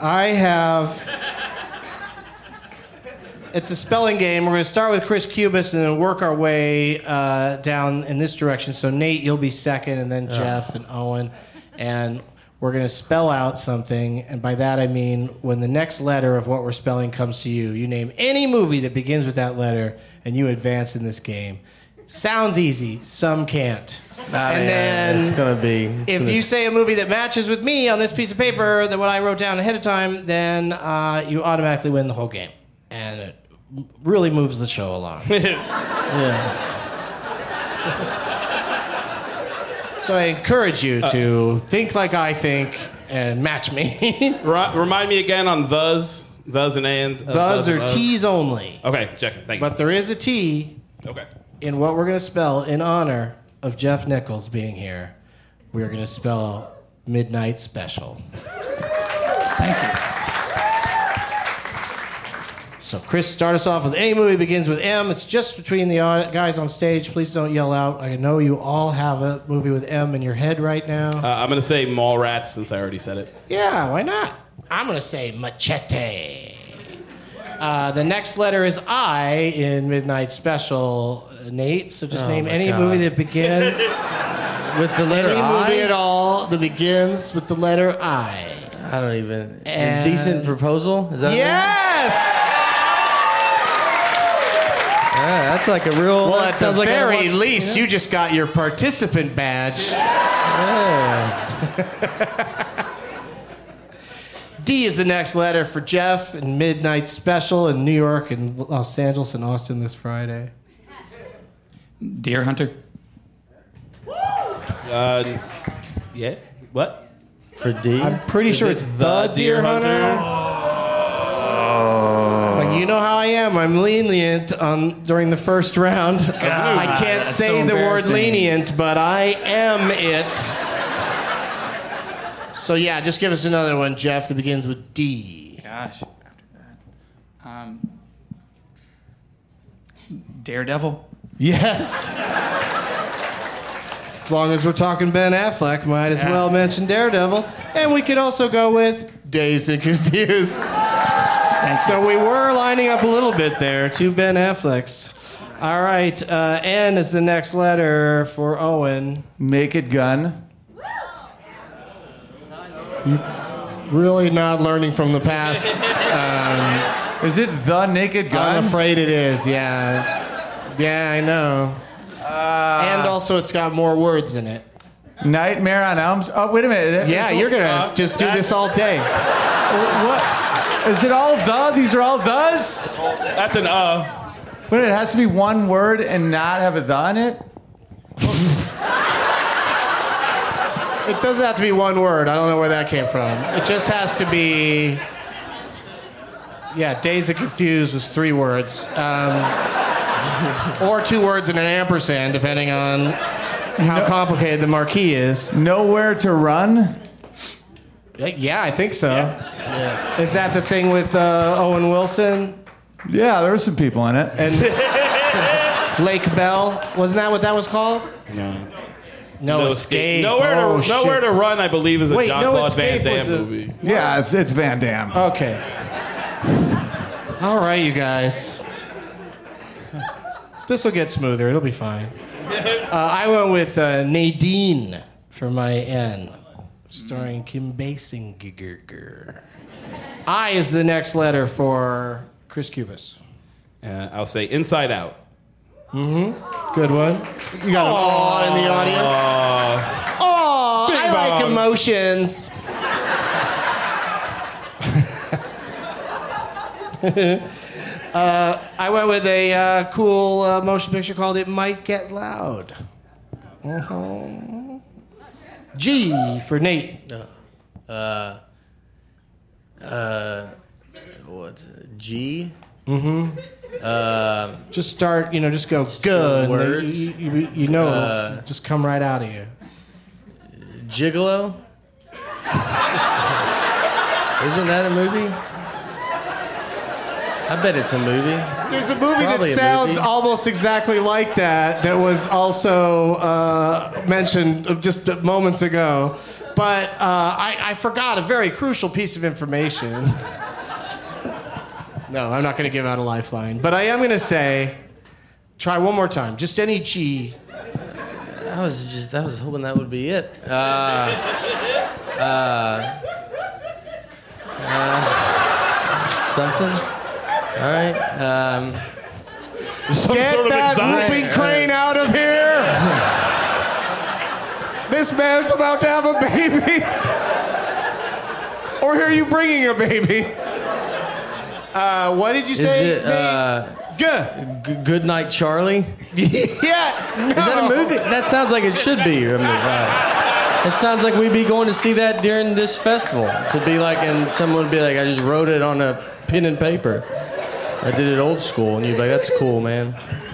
It's a spelling game. We're going to start with Chris Cubis and then work our way down in this direction. So, Nate, you'll be second, and then Jeff and Owen. And we're going to spell out something, and by that I mean when the next letter of what we're spelling comes to you, you name any movie that begins with that letter, and you advance in this game. Sounds easy. Some can't. And then it's gonna be. If you say a movie that matches with me on this piece of paper, that what I wrote down ahead of time, then you automatically win the whole game, and it really moves the show along. Yeah. So I encourage you to think like I think and match me. Remind me again on those and ands. Those are T's only. Okay, check it. Thank you. But there is a T. Okay. In what we're going to spell in honor of Jeff Nichols being here. We're going to spell Midnight Special. Thank you. So, Chris, start us off with any movie begins with M. It's just between the guys on stage. Please don't yell out. I know you all have a movie with M in your head right now. I'm going to say Mallrats since I already said it. Yeah, why not? I'm going to say Machete. The next letter is I in Midnight Special, Nate. So just name any movie that begins with the letter any I? movie at all that begins with the letter I. I don't even. And- Indecent Proposal? Is that Yes! Yeah, that's like a real. Well, that at the sounds like I very watched- least, you just got your participant badge. Yeah. D is the next letter for Jeff and Midnight Special in New York and Los Angeles and Austin this Friday. Deer Hunter. Yeah. What? For D? I'm pretty sure it's the Deer Hunter. Like, you know how I am. I'm lenient during the first round. I can't that's say so the word embarrassing. lenient, but I am it. So yeah, just give us another one, Jeff, that begins with D. Gosh. After that. Daredevil. Yes. As long as we're talking Ben Affleck, might as well mention Daredevil. And we could also go with Dazed and Confused. So we were lining up a little bit there, two Ben Afflecks. All right, N is the next letter for Owen. Naked Gun. Really not learning from the past. Is it The Naked Gun? I'm afraid it is, yeah. Yeah, I know. And also it's got more words in it. Nightmare on Elm Street. Oh, wait a minute. Yeah, you're going to just do this all day. What? Is it all the? These are all does? That's an Wait, it has to be one word and not have a the in it? It doesn't have to be one word. I don't know where that came from. It just has to be... Yeah, Dazed and Confused was 3 words. Or 2 words and an ampersand, depending on how complicated the marquee is. Nowhere to Run? Yeah, I think so. Yeah. Is that the thing with Owen Wilson? Yeah, there were some people in it. And Lake Bell? Wasn't that what that was called? No. No Escape. Nowhere shit. to Run, I believe, is a Wait, No Jean-Claude Van Escape was Damme movie. Yeah, it's Van Damme. Okay. All right, you guys. This will get smoother. It'll be fine. I went with Nadine for my N, starring Kim Basinger. I is the next letter for Chris Cubis. I'll say Inside Out. Mm-hmm. Good one. You got an aw in the audience. Aw, I like emotions. I went with a cool motion picture called It Might Get Loud. G for Nate. What's it? G? Mm-hmm. Just start, just go good. Words. You know, it'll just come right out of you. Gigolo? Isn't that a movie? I bet it's a movie. There's a movie that Probably a sounds movie. almost exactly like that was also mentioned just moments ago. But I forgot a very crucial piece of information. No, I'm not going to give out a lifeline. But I am going to say, try one more time. Just any G. I was hoping that would be it. Something. All right. Get sort of that exotic- whooping crane out of here! This man's about to have a baby. Or are you bringing a baby? What did you say? Is it Good Night Charlie? Yeah. No. Is that a movie? That sounds like it should be. I mean, it sounds like we'd be going to see that during this festival. To be like, and someone would be like, I just wrote it on a pen and paper. I did it old school, and you'd be like, that's cool, man.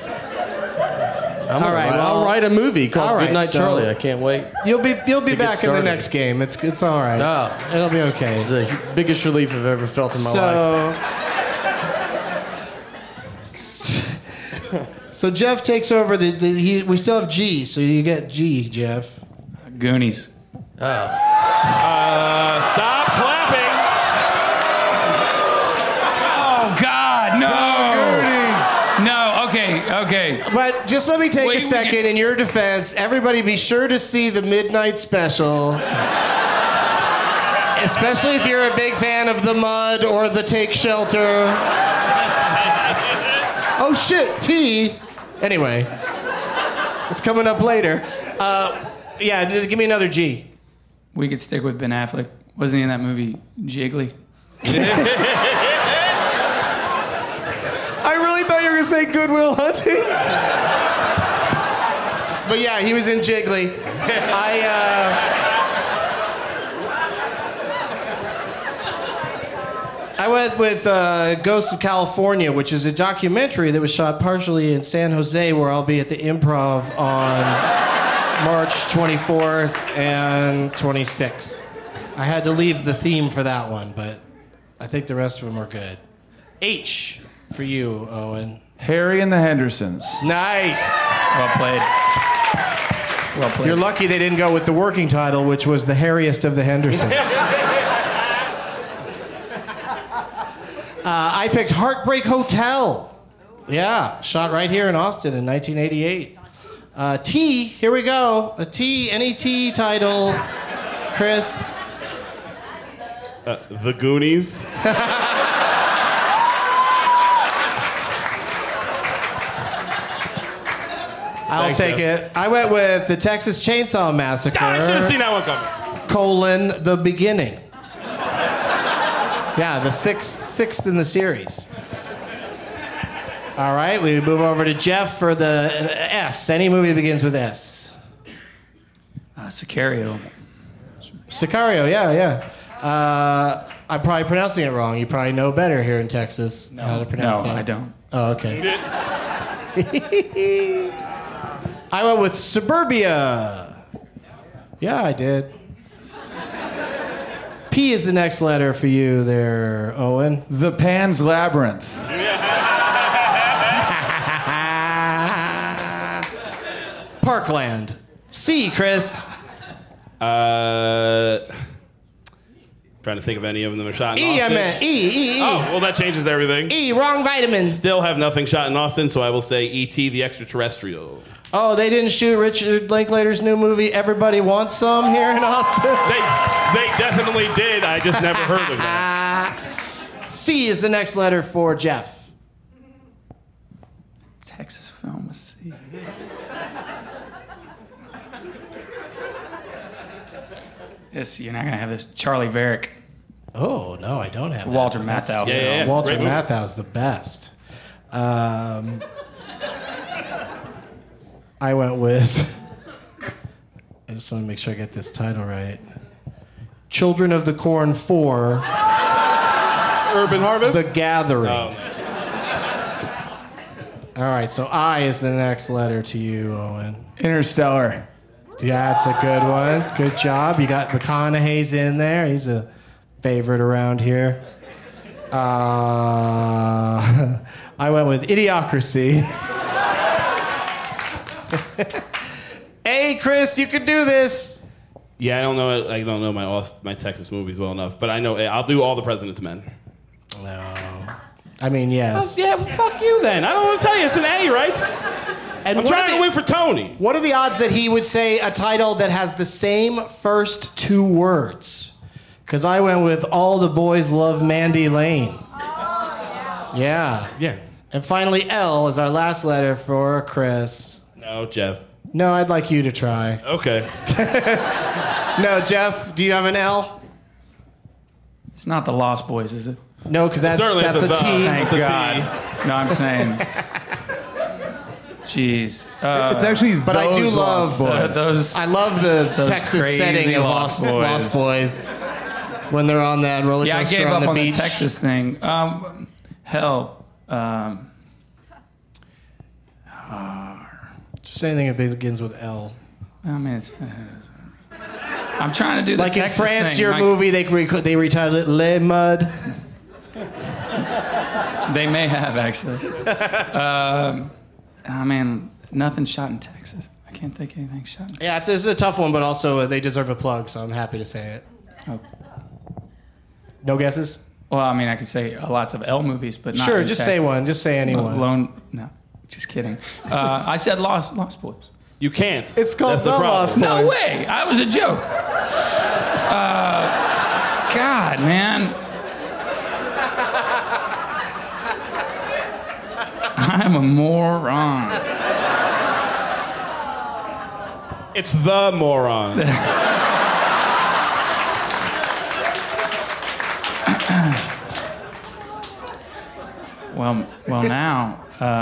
I'll write a movie called Good Night Charlie. I can't wait. You'll be back in the next game. It's all right. Oh. It'll be okay. This is the biggest relief I've ever felt in my life. So Jeff takes over we still have G, so you get G, Jeff. Goonies. Stop clapping. Oh God, no. No, okay. But just let me take a second in your defense. Everybody be sure to see the Midnight Special. Especially if you're a big fan of The Mud or The Take Shelter. Oh shit, T. Anyway, it's coming up later. Yeah, just give me another G. We could stick with Ben Affleck. Wasn't he in that movie Jiggly? I really thought you were gonna say Good Will Hunting. But yeah, he was in Jiggly. I went with Ghosts of California, which is a documentary that was shot partially in San Jose, where I'll be at the Improv on March 24th and 26th. I had to leave the theme for that one, but I think the rest of them are good. H for you, Owen. Harry and the Hendersons. Nice. Well played. Well played. You're lucky they didn't go with the working title, which was The Hairiest of the Hendersons. I picked Heartbreak Hotel. Yeah, shot right here in Austin in 1988. T, here we go. A T, any T title. Chris. The Goonies. I'll take it. I went with the Texas Chainsaw Massacre. God, I should have seen that one coming. The beginning. Yeah, the sixth in the series. All right, we move over to Jeff for the S. Any movie that begins with S. Sicario. Sicario, yeah. I'm probably pronouncing it wrong. You probably know better here in Texas how to pronounce that. No, I don't. Oh, okay. I went with Suburbia. Yeah, I did. P is the next letter for you there, Owen. The Pan's Labyrinth. Parkland. C, Chris. Trying to think of any of them that are shot in E, Austin. I meant E. Oh, well, that changes everything. E, wrong vitamin. Still have nothing shot in Austin, so I will say E.T. the Extraterrestrial. Oh, they didn't shoot Richard Linklater's new movie, Everybody Wants Some, here in Austin? They definitely did. I just never heard of that. C is the next letter for Jeff. Texas film with C. This, you're not going to have this. Charlie Varick. Oh, no, I don't have that. Walter Matthau. Yeah. Walter Matthau's the best. I went with... I just want to make sure I get this title right. Children of the Corn 4. Urban Harvest? The Gathering. Oh. All right, so I is the next letter to you, Owen. Interstellar. Yeah, that's a good one. Good job. You got McConaughey's in there. He's a favorite around here. I went with Idiocracy. Hey, Chris, you can do this. Yeah, I don't know my Texas movies well enough, but I know I'll do All the President's Men. No. I mean, yes. Oh, yeah, well, fuck you then. I don't want to tell you. It's an A, right? And I'm trying to win for Tony. What are the odds that he would say a title that has the same first two words? Because I went with All the Boys Love Mandy Lane. Yeah. Yeah. And finally, L is our last letter for Chris. No, Jeff. No, I'd like you to try. Okay. No, Jeff, do you have an L? It's not the Lost Boys, is it? No, because that's a T. Thank God. No, I'm saying. Jeez. It's actually But I do those love Lost Boys. those. I love the Those Texas crazy setting of Lost Lost Boys when they're on that roller Yeah, I coaster gave on up the on beach. the Texas thing. Hell. Just anything that begins with L. I mean, I'm trying to do the Like Texas in France, thing. your Like, movie, they retitled it Le Mud. They may have, actually. I mean, nothing shot in Texas. I can't think of anything shot in Texas. Yeah, it's a tough one, but also they deserve a plug, so I'm happy to say it. Oh. No guesses? Well, I mean, I could say lots of L movies, but not Sure, in just Texas. say one. Just say anyone. No, just kidding. I said Lost Boys. You can't. It's called That's The problem. Lost Boys. No way! That was a joke. God, man. I'm a moron. It's the moron. Well, now.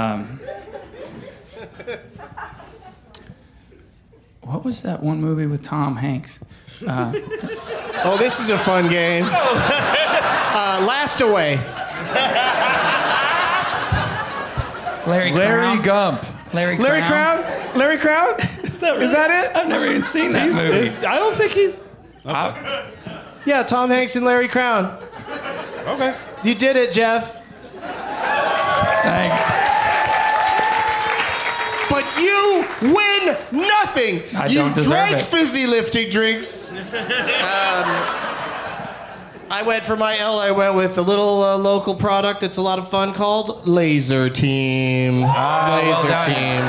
What was that one movie with Tom Hanks? Oh, this is a fun game. Last Away. Larry Gump. Larry Crown? Larry Crown? Is that it? I've never even seen that movie. I don't think he's... Yeah, Tom Hanks and Larry Crown. Okay. You did it, Jeff. Thanks. But you win nothing. I you don't deserve drank it. fizzy lifting drinks. I went for my L. I went with a little local product that's a lot of fun called Laser Team. well done. Team.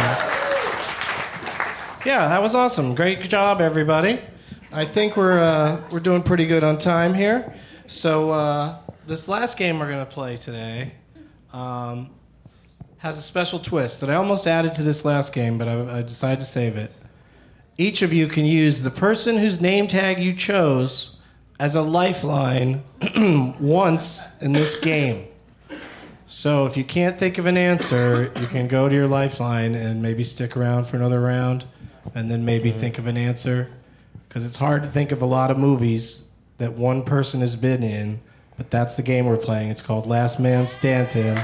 Yeah, that was awesome. Great job, everybody. I think we're doing pretty good on time here. So this last game we're gonna play today has a special twist that I almost added to this last game, but I decided to save it. Each of you can use the person whose name tag you chose as a lifeline once in this game. So if you can't think of an answer, you can go to your lifeline and maybe stick around for another round and then maybe think of an answer. Because it's hard to think of a lot of movies that one person has been in, but that's the game we're playing. It's called Last Man Stanton.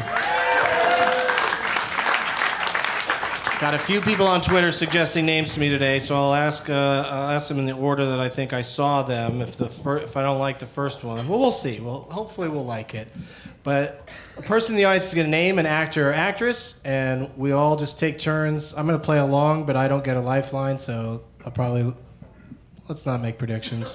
Got a few people on Twitter suggesting names to me today, so I'll ask them in the order that I think I saw them. If I don't like the first one, well, we'll see. Well, hopefully we'll like it. But a person in the audience is going to name an actor or actress, and we all just take turns. I'm going to play along, but I don't get a lifeline, so I'll probably... Let's not make predictions.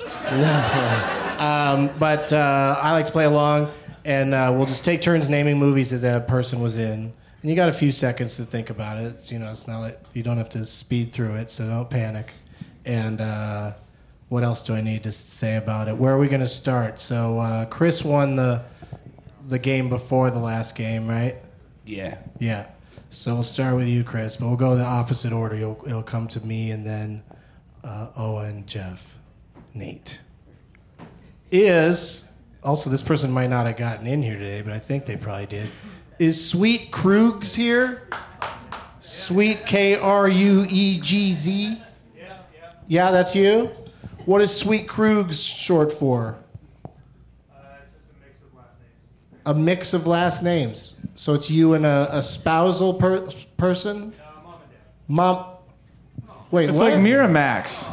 But I like to play along, and we'll just take turns naming movies that that person was in. And you got a few seconds to think about it. It's, it's not like you don't have to speed through it, so don't panic. And what else do I need to say about it? Where are we going to start? So Chris won the game before the last game, right? Yeah. Yeah. So we'll start with you, Chris, but we'll go the opposite order. It'll come to me, and then Owen, Jeff, Nate. Also, this person might not have gotten in here today, but I think they probably did. Is Sweet Kruegz here? Sweet Kruegz? Yeah, that's you? What is Sweet Kruegz short for? It's just a mix of last names. A mix of last names. So it's you and a spousal person? Mom and dad. Mom. Wait, It's what? like Miramax.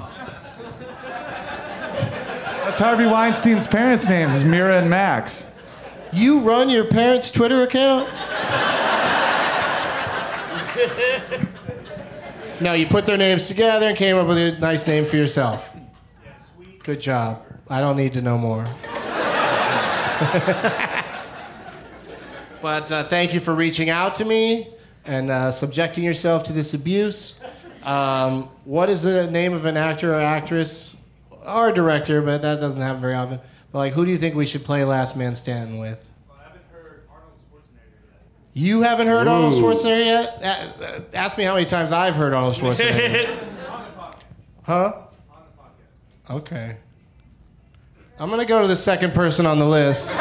That's Harvey Weinstein's parents' names, is Mira and Max. You run your parents' Twitter account? No, you put their names together and came up with a nice name for yourself. Yeah, sweet. Good job. I don't need to know more. But thank you for reaching out to me and subjecting yourself to this abuse. What is the name of an actor or actress or a director, but that doesn't happen very often. But who do you think we should play Last Man Stanton with? Well, I haven't heard Arnold Schwarzenegger You haven't heard Arnold Schwarzenegger yet? Ask me how many times I've heard Arnold Schwarzenegger. Huh? Okay. I'm going to go to the second person on the list.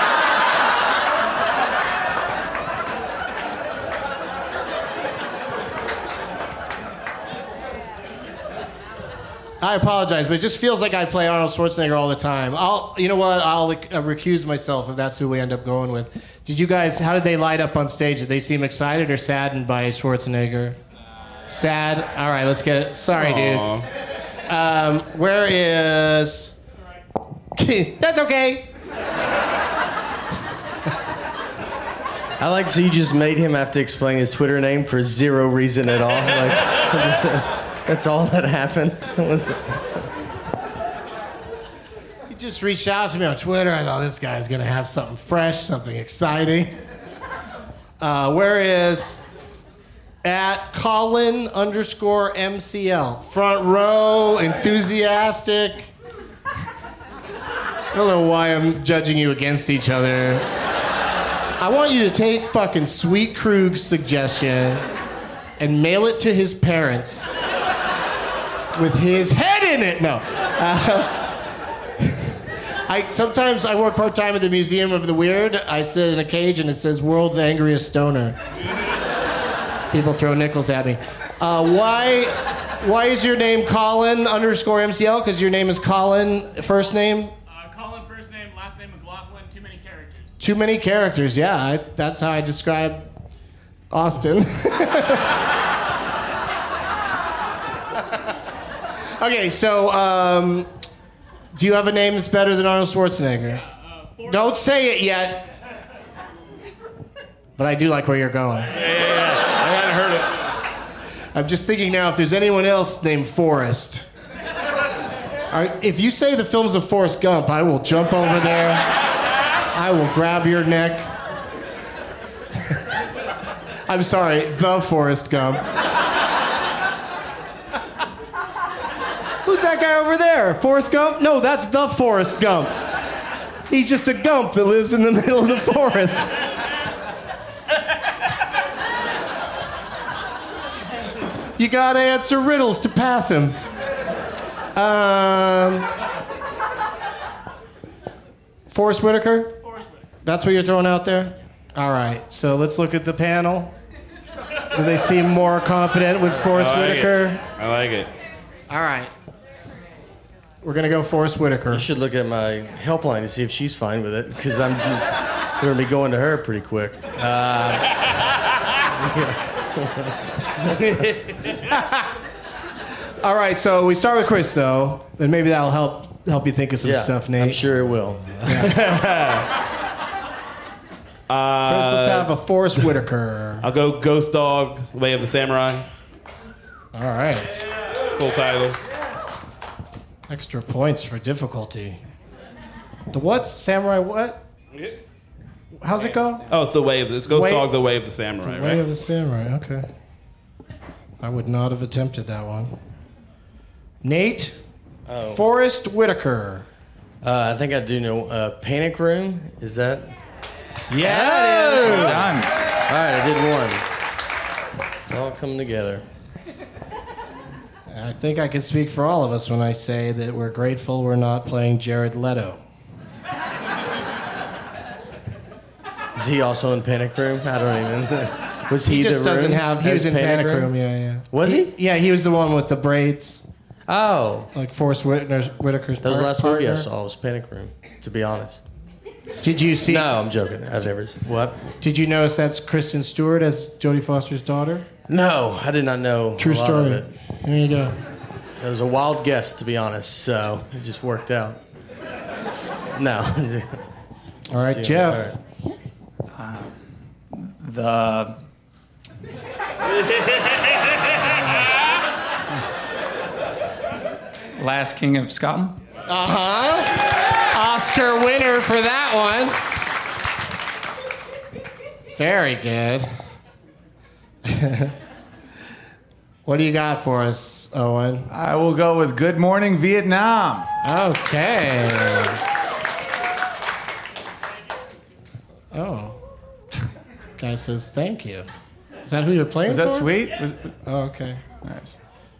I apologize, but it just feels like I play Arnold Schwarzenegger all the time. You know what? I'll recuse myself if that's who we end up going with. Did you guys? How did they light up on stage? Did they seem excited or saddened by Schwarzenegger? Sad. All right, let's get it. Sorry, dude. Where is? That's okay. I like you just made him have to explain his Twitter name for zero reason at all. Like, that's all that happened. He just reached out to me on Twitter. I thought this guy's gonna have something fresh, something exciting. Where is at Colin_MCL? Front row, enthusiastic. I don't know why I'm judging you against each other. I want you to take fucking Sweet Krug's suggestion and mail it to his parents with his head in it. No. Sometimes I work part-time at the Museum of the Weird. I sit in a cage and it says world's angriest stoner. People throw nickels at me. Why is your name Colin_MCL? Because your name is Colin, first name? Colin, first name, last name McLaughlin, too many characters. Too many characters, yeah. That's how I describe Austin. Okay, so do you have a name that's better than Arnold Schwarzenegger? Don't say it yet. But I do like where you're going. Yeah. I hadn't heard it. I'm just thinking now if there's anyone else named Forrest. If you say the films of Forrest Gump, I will jump over there. I will grab your neck. I'm sorry, the Forrest Gump. Who's that guy over there? Forrest Gump? No, that's the Forrest Gump. He's just a gump that lives in the middle of the forest. You gotta answer riddles to pass him. Forrest Whitaker? That's what you're throwing out there? All right, so let's look at the panel. Do they seem more confident with Forrest Whitaker? I like it. All right. We're going to go Forrest Whitaker. You should look at my helpline to see if she's fine with it, because we're going to be going to her pretty quick. All right, so we start with Chris, though, and maybe that'll help you think of some stuff, Nate. I'm sure it will. Chris, let's have a Forrest Whitaker. I'll go Ghost Dog, Way of the Samurai. All right. Full title. Extra points for difficulty. The what? Samurai what? How's it go? Oh, it's Ghost Dog, The Way of the Samurai, right? Way of the Samurai, okay. I would not have attempted that one. Nate? Forrest Whitaker. I think I do know. Panic Room? Is that? Yeah, it is. Done. All right, I did one. It's all coming together. I think I can speak for all of us when I say that we're grateful we're not playing Jared Leto. Is he also in Panic Room? I don't even. Was he just the doesn't room have. He was in Panic Room. Yeah. Was he? Yeah, he was the one with the braids. Oh. Like Forrest Whitaker's That was the last partner. movie I saw was Panic Room, to be honest. Did you see? No, I'm joking. I've never seen. What? Did you notice that's Kristen Stewart as Jodie Foster's daughter? No, I did not know. True a lot story. Of it. There you go. It was a wild guess, to be honest, so it just worked out. No. All right, Jeff. The Last King of Scotland. Oscar winner for that one. Very good. What do you got for us, Owen? I will go with Good Morning Vietnam. Okay. Oh. Guy says thank you. Is that who you're playing Was that for? sweet? Oh, okay. Nice.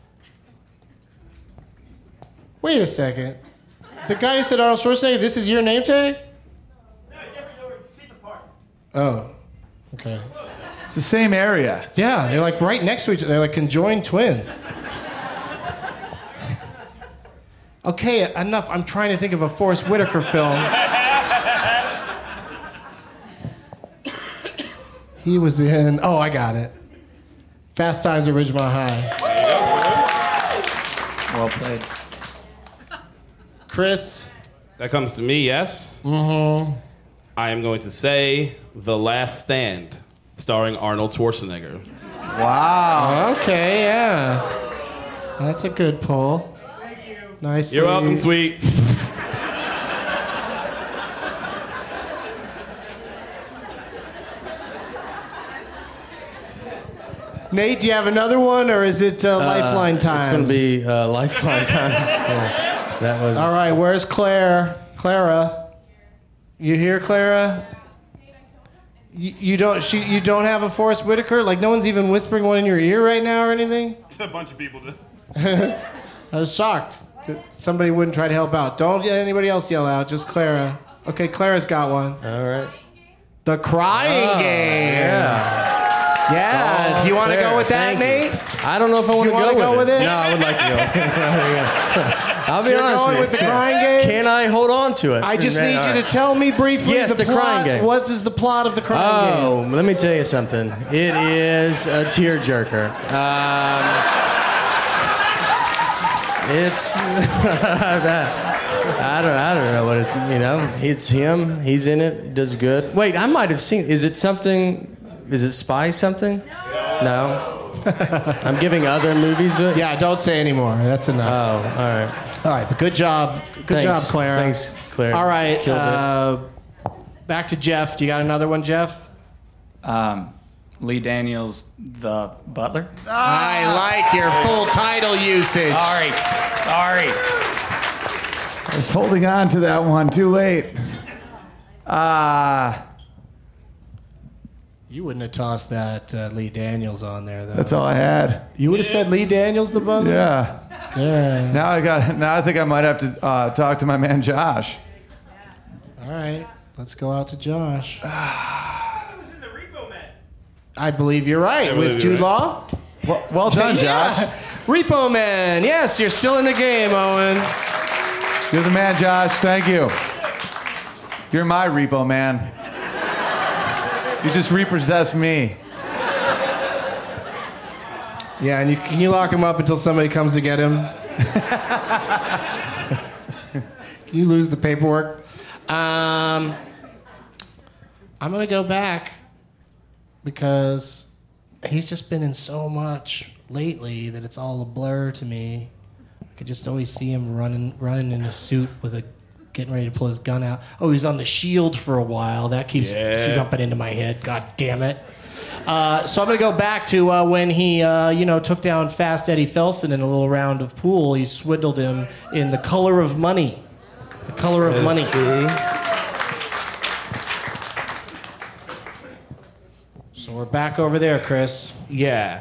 Wait a second. The guy who said Arnold Schwarzenegger, this is your name tag? Oh, okay. It's the same area. Yeah, they're like right next to each other. They're like conjoined twins. Okay, enough. I'm trying to think of a Forrest Whitaker film. He was in... Oh, I got it. Fast Times at Ridgemont High. Well played. Chris? That comes to me, yes? Mm-hmm. I am going to say The Last Stand, starring Arnold Schwarzenegger. Wow. Okay, yeah. That's a good pull. Nice. You're welcome, sweet. Nate, do you have another one, or is it Lifeline time? It's going to be Lifeline time. Yeah, that was. All right, where's Claire? Clara? You here, Clara? You don't have a Forrest Whitaker? Like, no one's even whispering one in your ear right now or anything? A bunch of people did. I was shocked that somebody wouldn't try to help out. Don't get anybody else yell out, just Clara. Okay, Clara's got one. All right. The Crying Game. Yeah. Yeah. Do you want to go with that, Thank Nate? you. I don't know if I want to go with it. No, I would like to go. I'll be So you're honest going with with you. the Crying Game? Can I hold on to it? I just need All you to right. tell me briefly Yes, the plot. Crying Game. What is the plot of the Crying Game? Oh, let me tell you something. It is a tearjerker. It's I don't know what it. It's him. He's in it. He does good. Wait, I might have seen. Is it something? Is it Spy something? No. I'm giving other movies. Yeah, don't say anymore. That's enough. Oh, all right. All right, but good job. Good job, Clara. Thanks, Claire. All right, Killed it. back to Jeff. Do you got another one, Jeff? Lee Daniels, The Butler. I like your full title usage. Sorry. I was holding on to that one. Too late. You wouldn't have tossed that Lee Daniels on there, though. That's all I had. You would have said Lee Daniels, the Butler? Yeah. Damn. Now I think I might have to talk to my man Josh. All right, let's go out to Josh. I believe you're right. With Jude Law? Well done, Yeah. Josh. Repo Man. Yes, you're still in the game, Owen. You're the man, Josh. Thank you. You're my repo man. You just repossess me. Yeah, and can you lock him up until somebody comes to get him? Can you lose the paperwork? I'm going to go back because he's just been in so much lately that it's all a blur to me. I could just always see him running in a suit with getting ready to pull his gun out. Oh, he was on The Shield for a while. That keeps jumping into my head. God damn it. So I'm going to go back to when he, took down Fast Eddie Felsen in a little round of pool. He swindled him in The Color of Money. The Color of Money. So we're back over there, Chris. Yeah.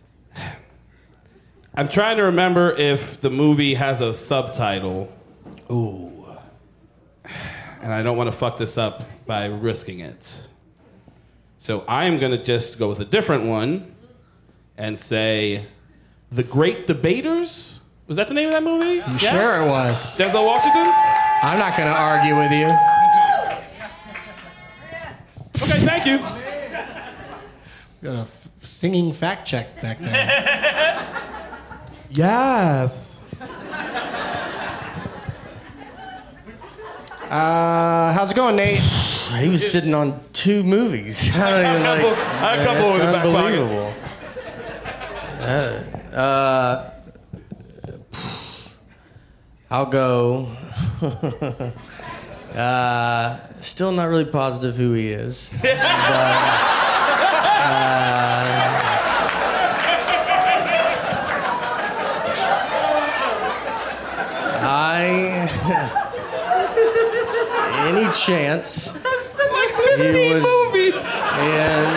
I'm trying to remember if the movie has a subtitle. Ooh. And I don't want to fuck this up by risking it. So I am going to just go with a different one and say The Great Debaters? Was that the name of that movie? Sure it was. Denzel Washington? I'm not going to argue with you. Okay, thank you. Got a singing fact check back there. Yes. How's it going, Nate? He was sitting on 2 movies. I don't even like. A couple in the back pocket. Unbelievable. I'll go. Still not really positive who he is. But, any chance he was And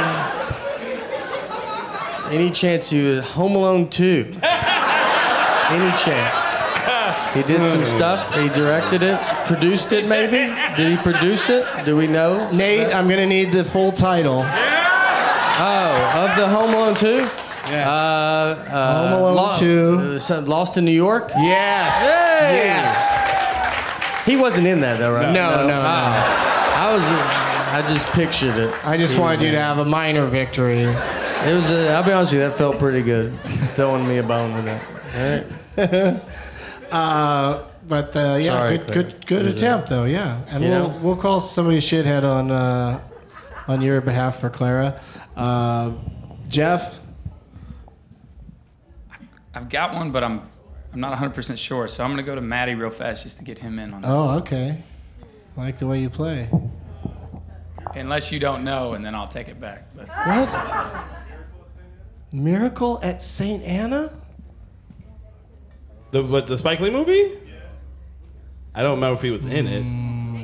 any chance you Home Alone 2? Any chance? He did some stuff. He directed it, produced it maybe? Did he produce it? Do we know? Nate, I'm going to need the full title. Oh, of the Home Alone 2? Yeah. Home Alone 2. Lost in New York? Yes. Hey! Yes. He wasn't in that though, right? No. I just pictured it. I just wanted you to have a minor victory. It was. I'll be honest with you. That felt pretty good. Throwing me a bone with that. All right. Yeah, Sorry, good attempt though. Yeah, and we'll call somebody a shithead on your behalf for Clara. Jeff. I've got one, but I'm not 100% sure, so I'm going to go to Maddie real fast just to get him in on this. Oh, okay. I like the way you play. Unless you don't know, and then I'll take it back. But. What? Miracle at St. Anna? The Spike Lee movie? I don't remember if he was in it.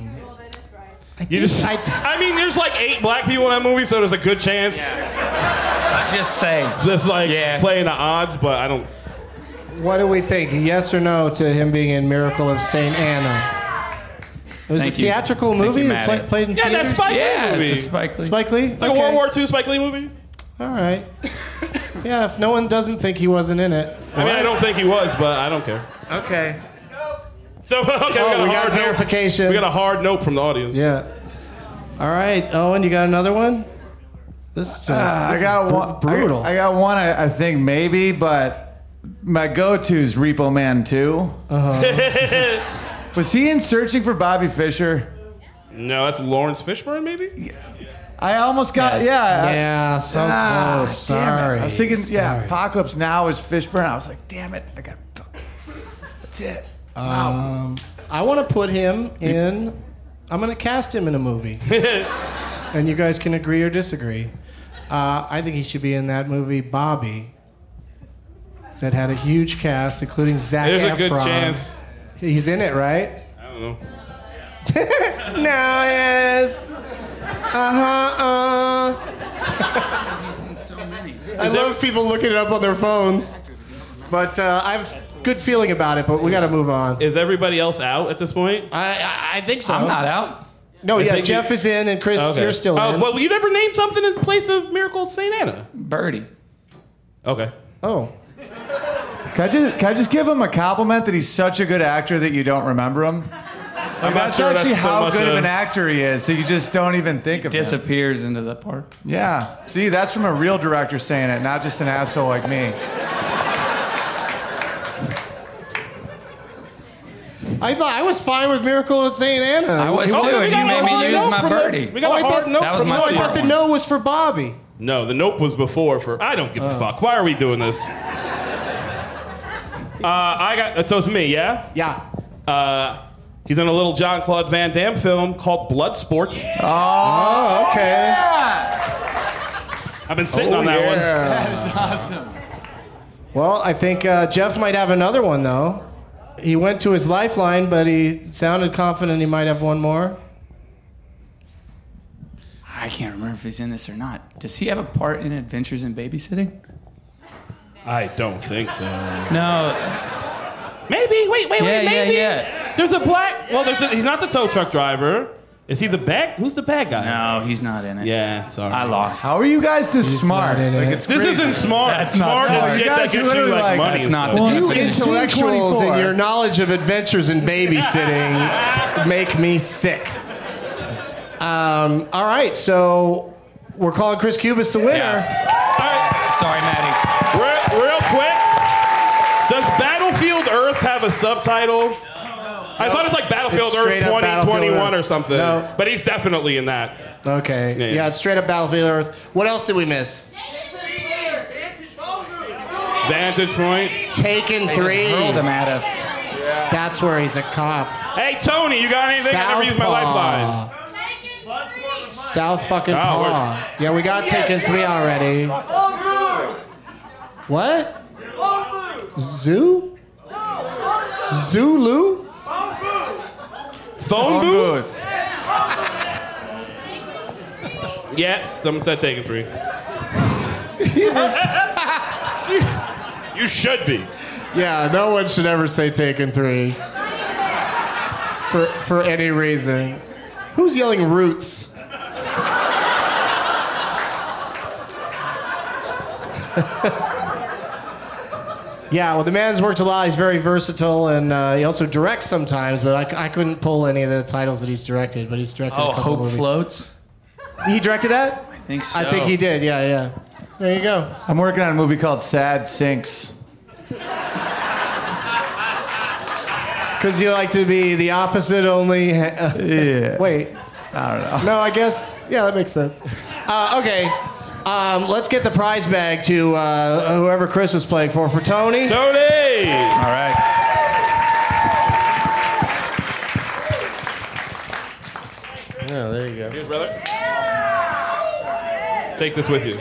I mean, there's like 8 black people in that movie, so there's a good chance. Just say. Just playing the odds, but I don't. What do we think? Yes or no to him being in Miracle of St. Anna? It was a theatrical movie that played in theaters? That's Spike Lee movie. It's a Spike Lee. Spike Lee? It's like a World War II Spike Lee movie. All right. Yeah, if no one doesn't think he wasn't in it. I mean, I don't think he was, but I don't care. Okay. So, okay, we got verification. We got a hard note from the audience. Yeah. All right, Owen, you got another one? I got one. Brutal. I got one. I think maybe, but my go-to is Repo Man 2. Was he in Searching for Bobby Fischer? No, that's Lawrence Fishburne, maybe. I almost got so close. Sorry. I was thinking, Apocalypse Now is Fishburne. I was like, damn it, I got. That's it. Wow. I want to put him in. I'm going to cast him in a movie, and you guys can agree or disagree. I think he should be in that movie, Bobby, that had a huge cast, including Zac Efron. There's a good chance. He's in it, right? I don't know. No, yes. He's in so many. I love people looking it up on their phones, but I've good feeling about it. But we got to move on. Is everybody else out at this point? I think so. I'm not out. No, Jeff is in, and Chris, you're still in. Well, you never named something in place of Miracle at St. Anna. Birdie. Okay. Oh. Can I just give him a compliment that he's such a good actor that you don't remember him? That's actually how good of an actor he is, that you just don't even think of him. Disappears into the park. Yeah. See, that's from a real director saying it, not just an asshole like me. I thought I was fine with Miracle at St. Anna. I was too, and you made me use my birdie. We got a hard note. That was my I thought the no was for Bobby. No, the nope was before for. I don't give a fuck. Why are we doing this? So it's me, yeah? Yeah. He's in a little Jean-Claude Van Damme film called Bloodsport. Oh, okay. I've been sitting on that one. That is awesome. Well, I think Jeff might have another one, though. He went to his lifeline, but he sounded confident he might have one more. I can't remember if he's in this or not. Does he have a part in Adventures in Babysitting? I don't think so. No. Maybe. Wait, maybe. Yeah. There's a black. Well, he's not the tow truck driver. Is he the bad? Who's the bad guy? No, he's not in it. Yeah, sorry. I lost. How are you guys this smart? This isn't smart. That's smart not is shit that gets you like money. That's not and the stuff. You intellectuals and your knowledge of adventures in babysitting make me sick. All right, so we're calling Chris Cubis the winner. Yeah. All right. Sorry, Maddie. Real quick. Does Battlefield Earth have a subtitle? I thought it was like Battlefield Earth 2021 or something. No. But he's definitely in that. Okay. Yeah, it's straight up Battlefield Earth. What else did we miss? Vantage Point. Taken 3. Hurled him at us. That's where he's a cop. Hey, Tony, you got anything? I never used my lifeline. South fucking Paw. Yeah, we got Taken 3 already. What? Zoo? Zulu? Phone booth? Yeah, someone said Taken 3. You should be. Yeah, no one should ever say Taken 3. For any reason. Who's yelling Roots? Yeah, well, the man's worked a lot. He's very versatile, and he also directs sometimes, but I couldn't pull any of the titles that he's directed, but he's directed a couple Hope movies. Floats? He directed that? I think so. I think he did, yeah. There you go. I'm working on a movie called Sad Sinks. Because you like to be the opposite only... Yeah. Wait. I don't know. No, I guess... Yeah, that makes sense. Okay. Let's get the prize bag to whoever Chris was playing for Tony. Tony! All right. Oh, there you go. Cheers, brother. Take this with you.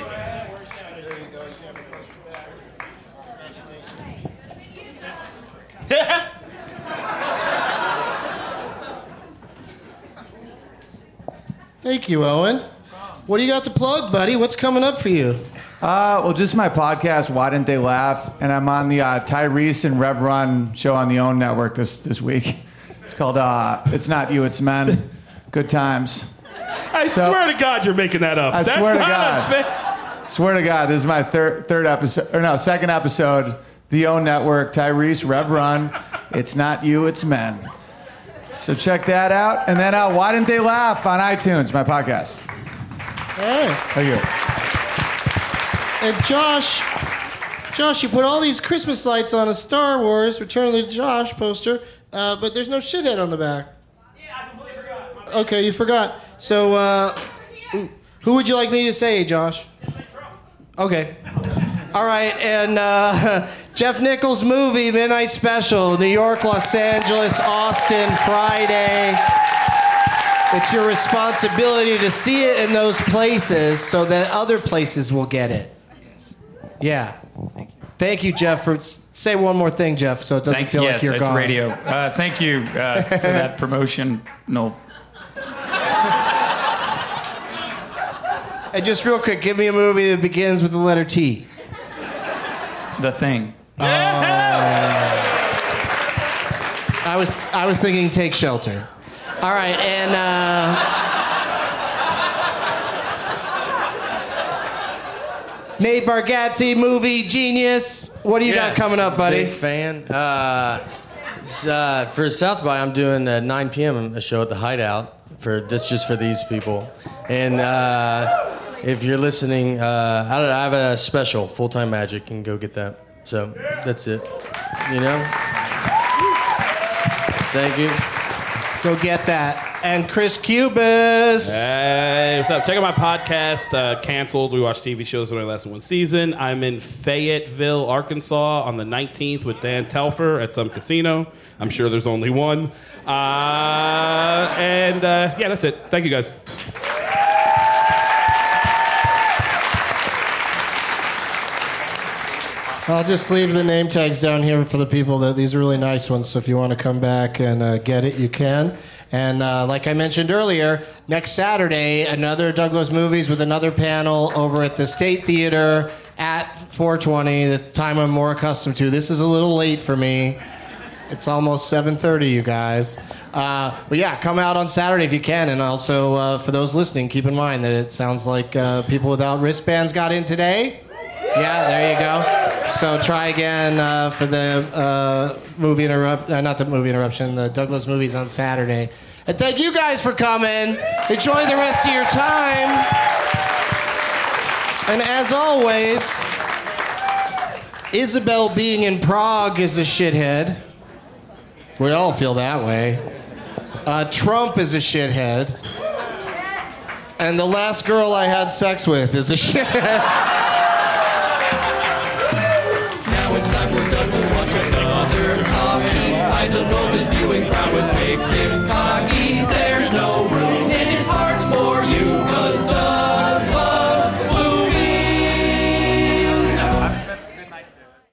Thank you, Owen. What do you got to plug, buddy? What's coming up for you? Well, just my podcast, Why Didn't They Laugh? And I'm on the Tyrese and Rev Run show on the OWN network this week. It's called It's Not You, It's Men. Good times. I swear to God you're making that up. I That's swear to not God. a thing. Swear to God, this is my second episode. The OWN network, Tyrese, Rev Run. It's Not You, It's Men. So check that out. And then Why Didn't They Laugh on iTunes, my podcast. Hey. Thank you. And Josh, you put all these Christmas lights on a Star Wars Return of the Josh poster, but there's no shithead on the back. Yeah, I completely forgot. Okay, you forgot. So, who would you like me to say, Josh? Okay. All right, and Jeff Nichols' movie, Midnight Special, New York, Los Angeles, Austin, Friday. It's your responsibility to see it in those places so that other places will get it. Yeah. Thank you, Jeff. Say one more thing, Jeff, so it doesn't feel like you're it's gone. radio. Thank you for that promotion. No. And just real quick, give me a movie that begins with the letter T. The Thing. I was thinking Take Shelter. All right, and Nate Bargatze, movie genius. What do you got coming up, buddy? Big fan. For South by, I'm doing at 9 p.m. a show at the Hideout. That's just for these people. And if you're listening, I have a special, Full-Time Magic. You can go get that. So that's it. You know? Thank you. Go get that. And Chris Cubis. Hey, what's up? Check out my podcast, Canceled. We watch TV shows that only last one season. I'm in Fayetteville, Arkansas on the 19th with Dan Telfer at some casino. I'm sure there's only one. Yeah, that's it. Thank you, guys. I'll just leave the name tags down here for the people. These are really nice ones, so if you want to come back and get it, you can. And like I mentioned earlier, next Saturday, another Douglas Movies with another panel over at the State Theater at 4:20, the time I'm more accustomed to. This is a little late for me. It's almost 7:30, you guys. But yeah, come out on Saturday if you can. And also, for those listening, keep in mind that it sounds like people without wristbands got in today. Yeah, there you go. So try again for the the Douglas Movies on Saturday. And thank you guys for coming. Enjoy the rest of your time. And as always, Isabel being in Prague is a shithead. We all feel that way. Trump is a shithead. And the last girl I had sex with is a shithead. It's time for Doug to watch another talkie. Eyes of gold, his viewing prowess makes him cocky.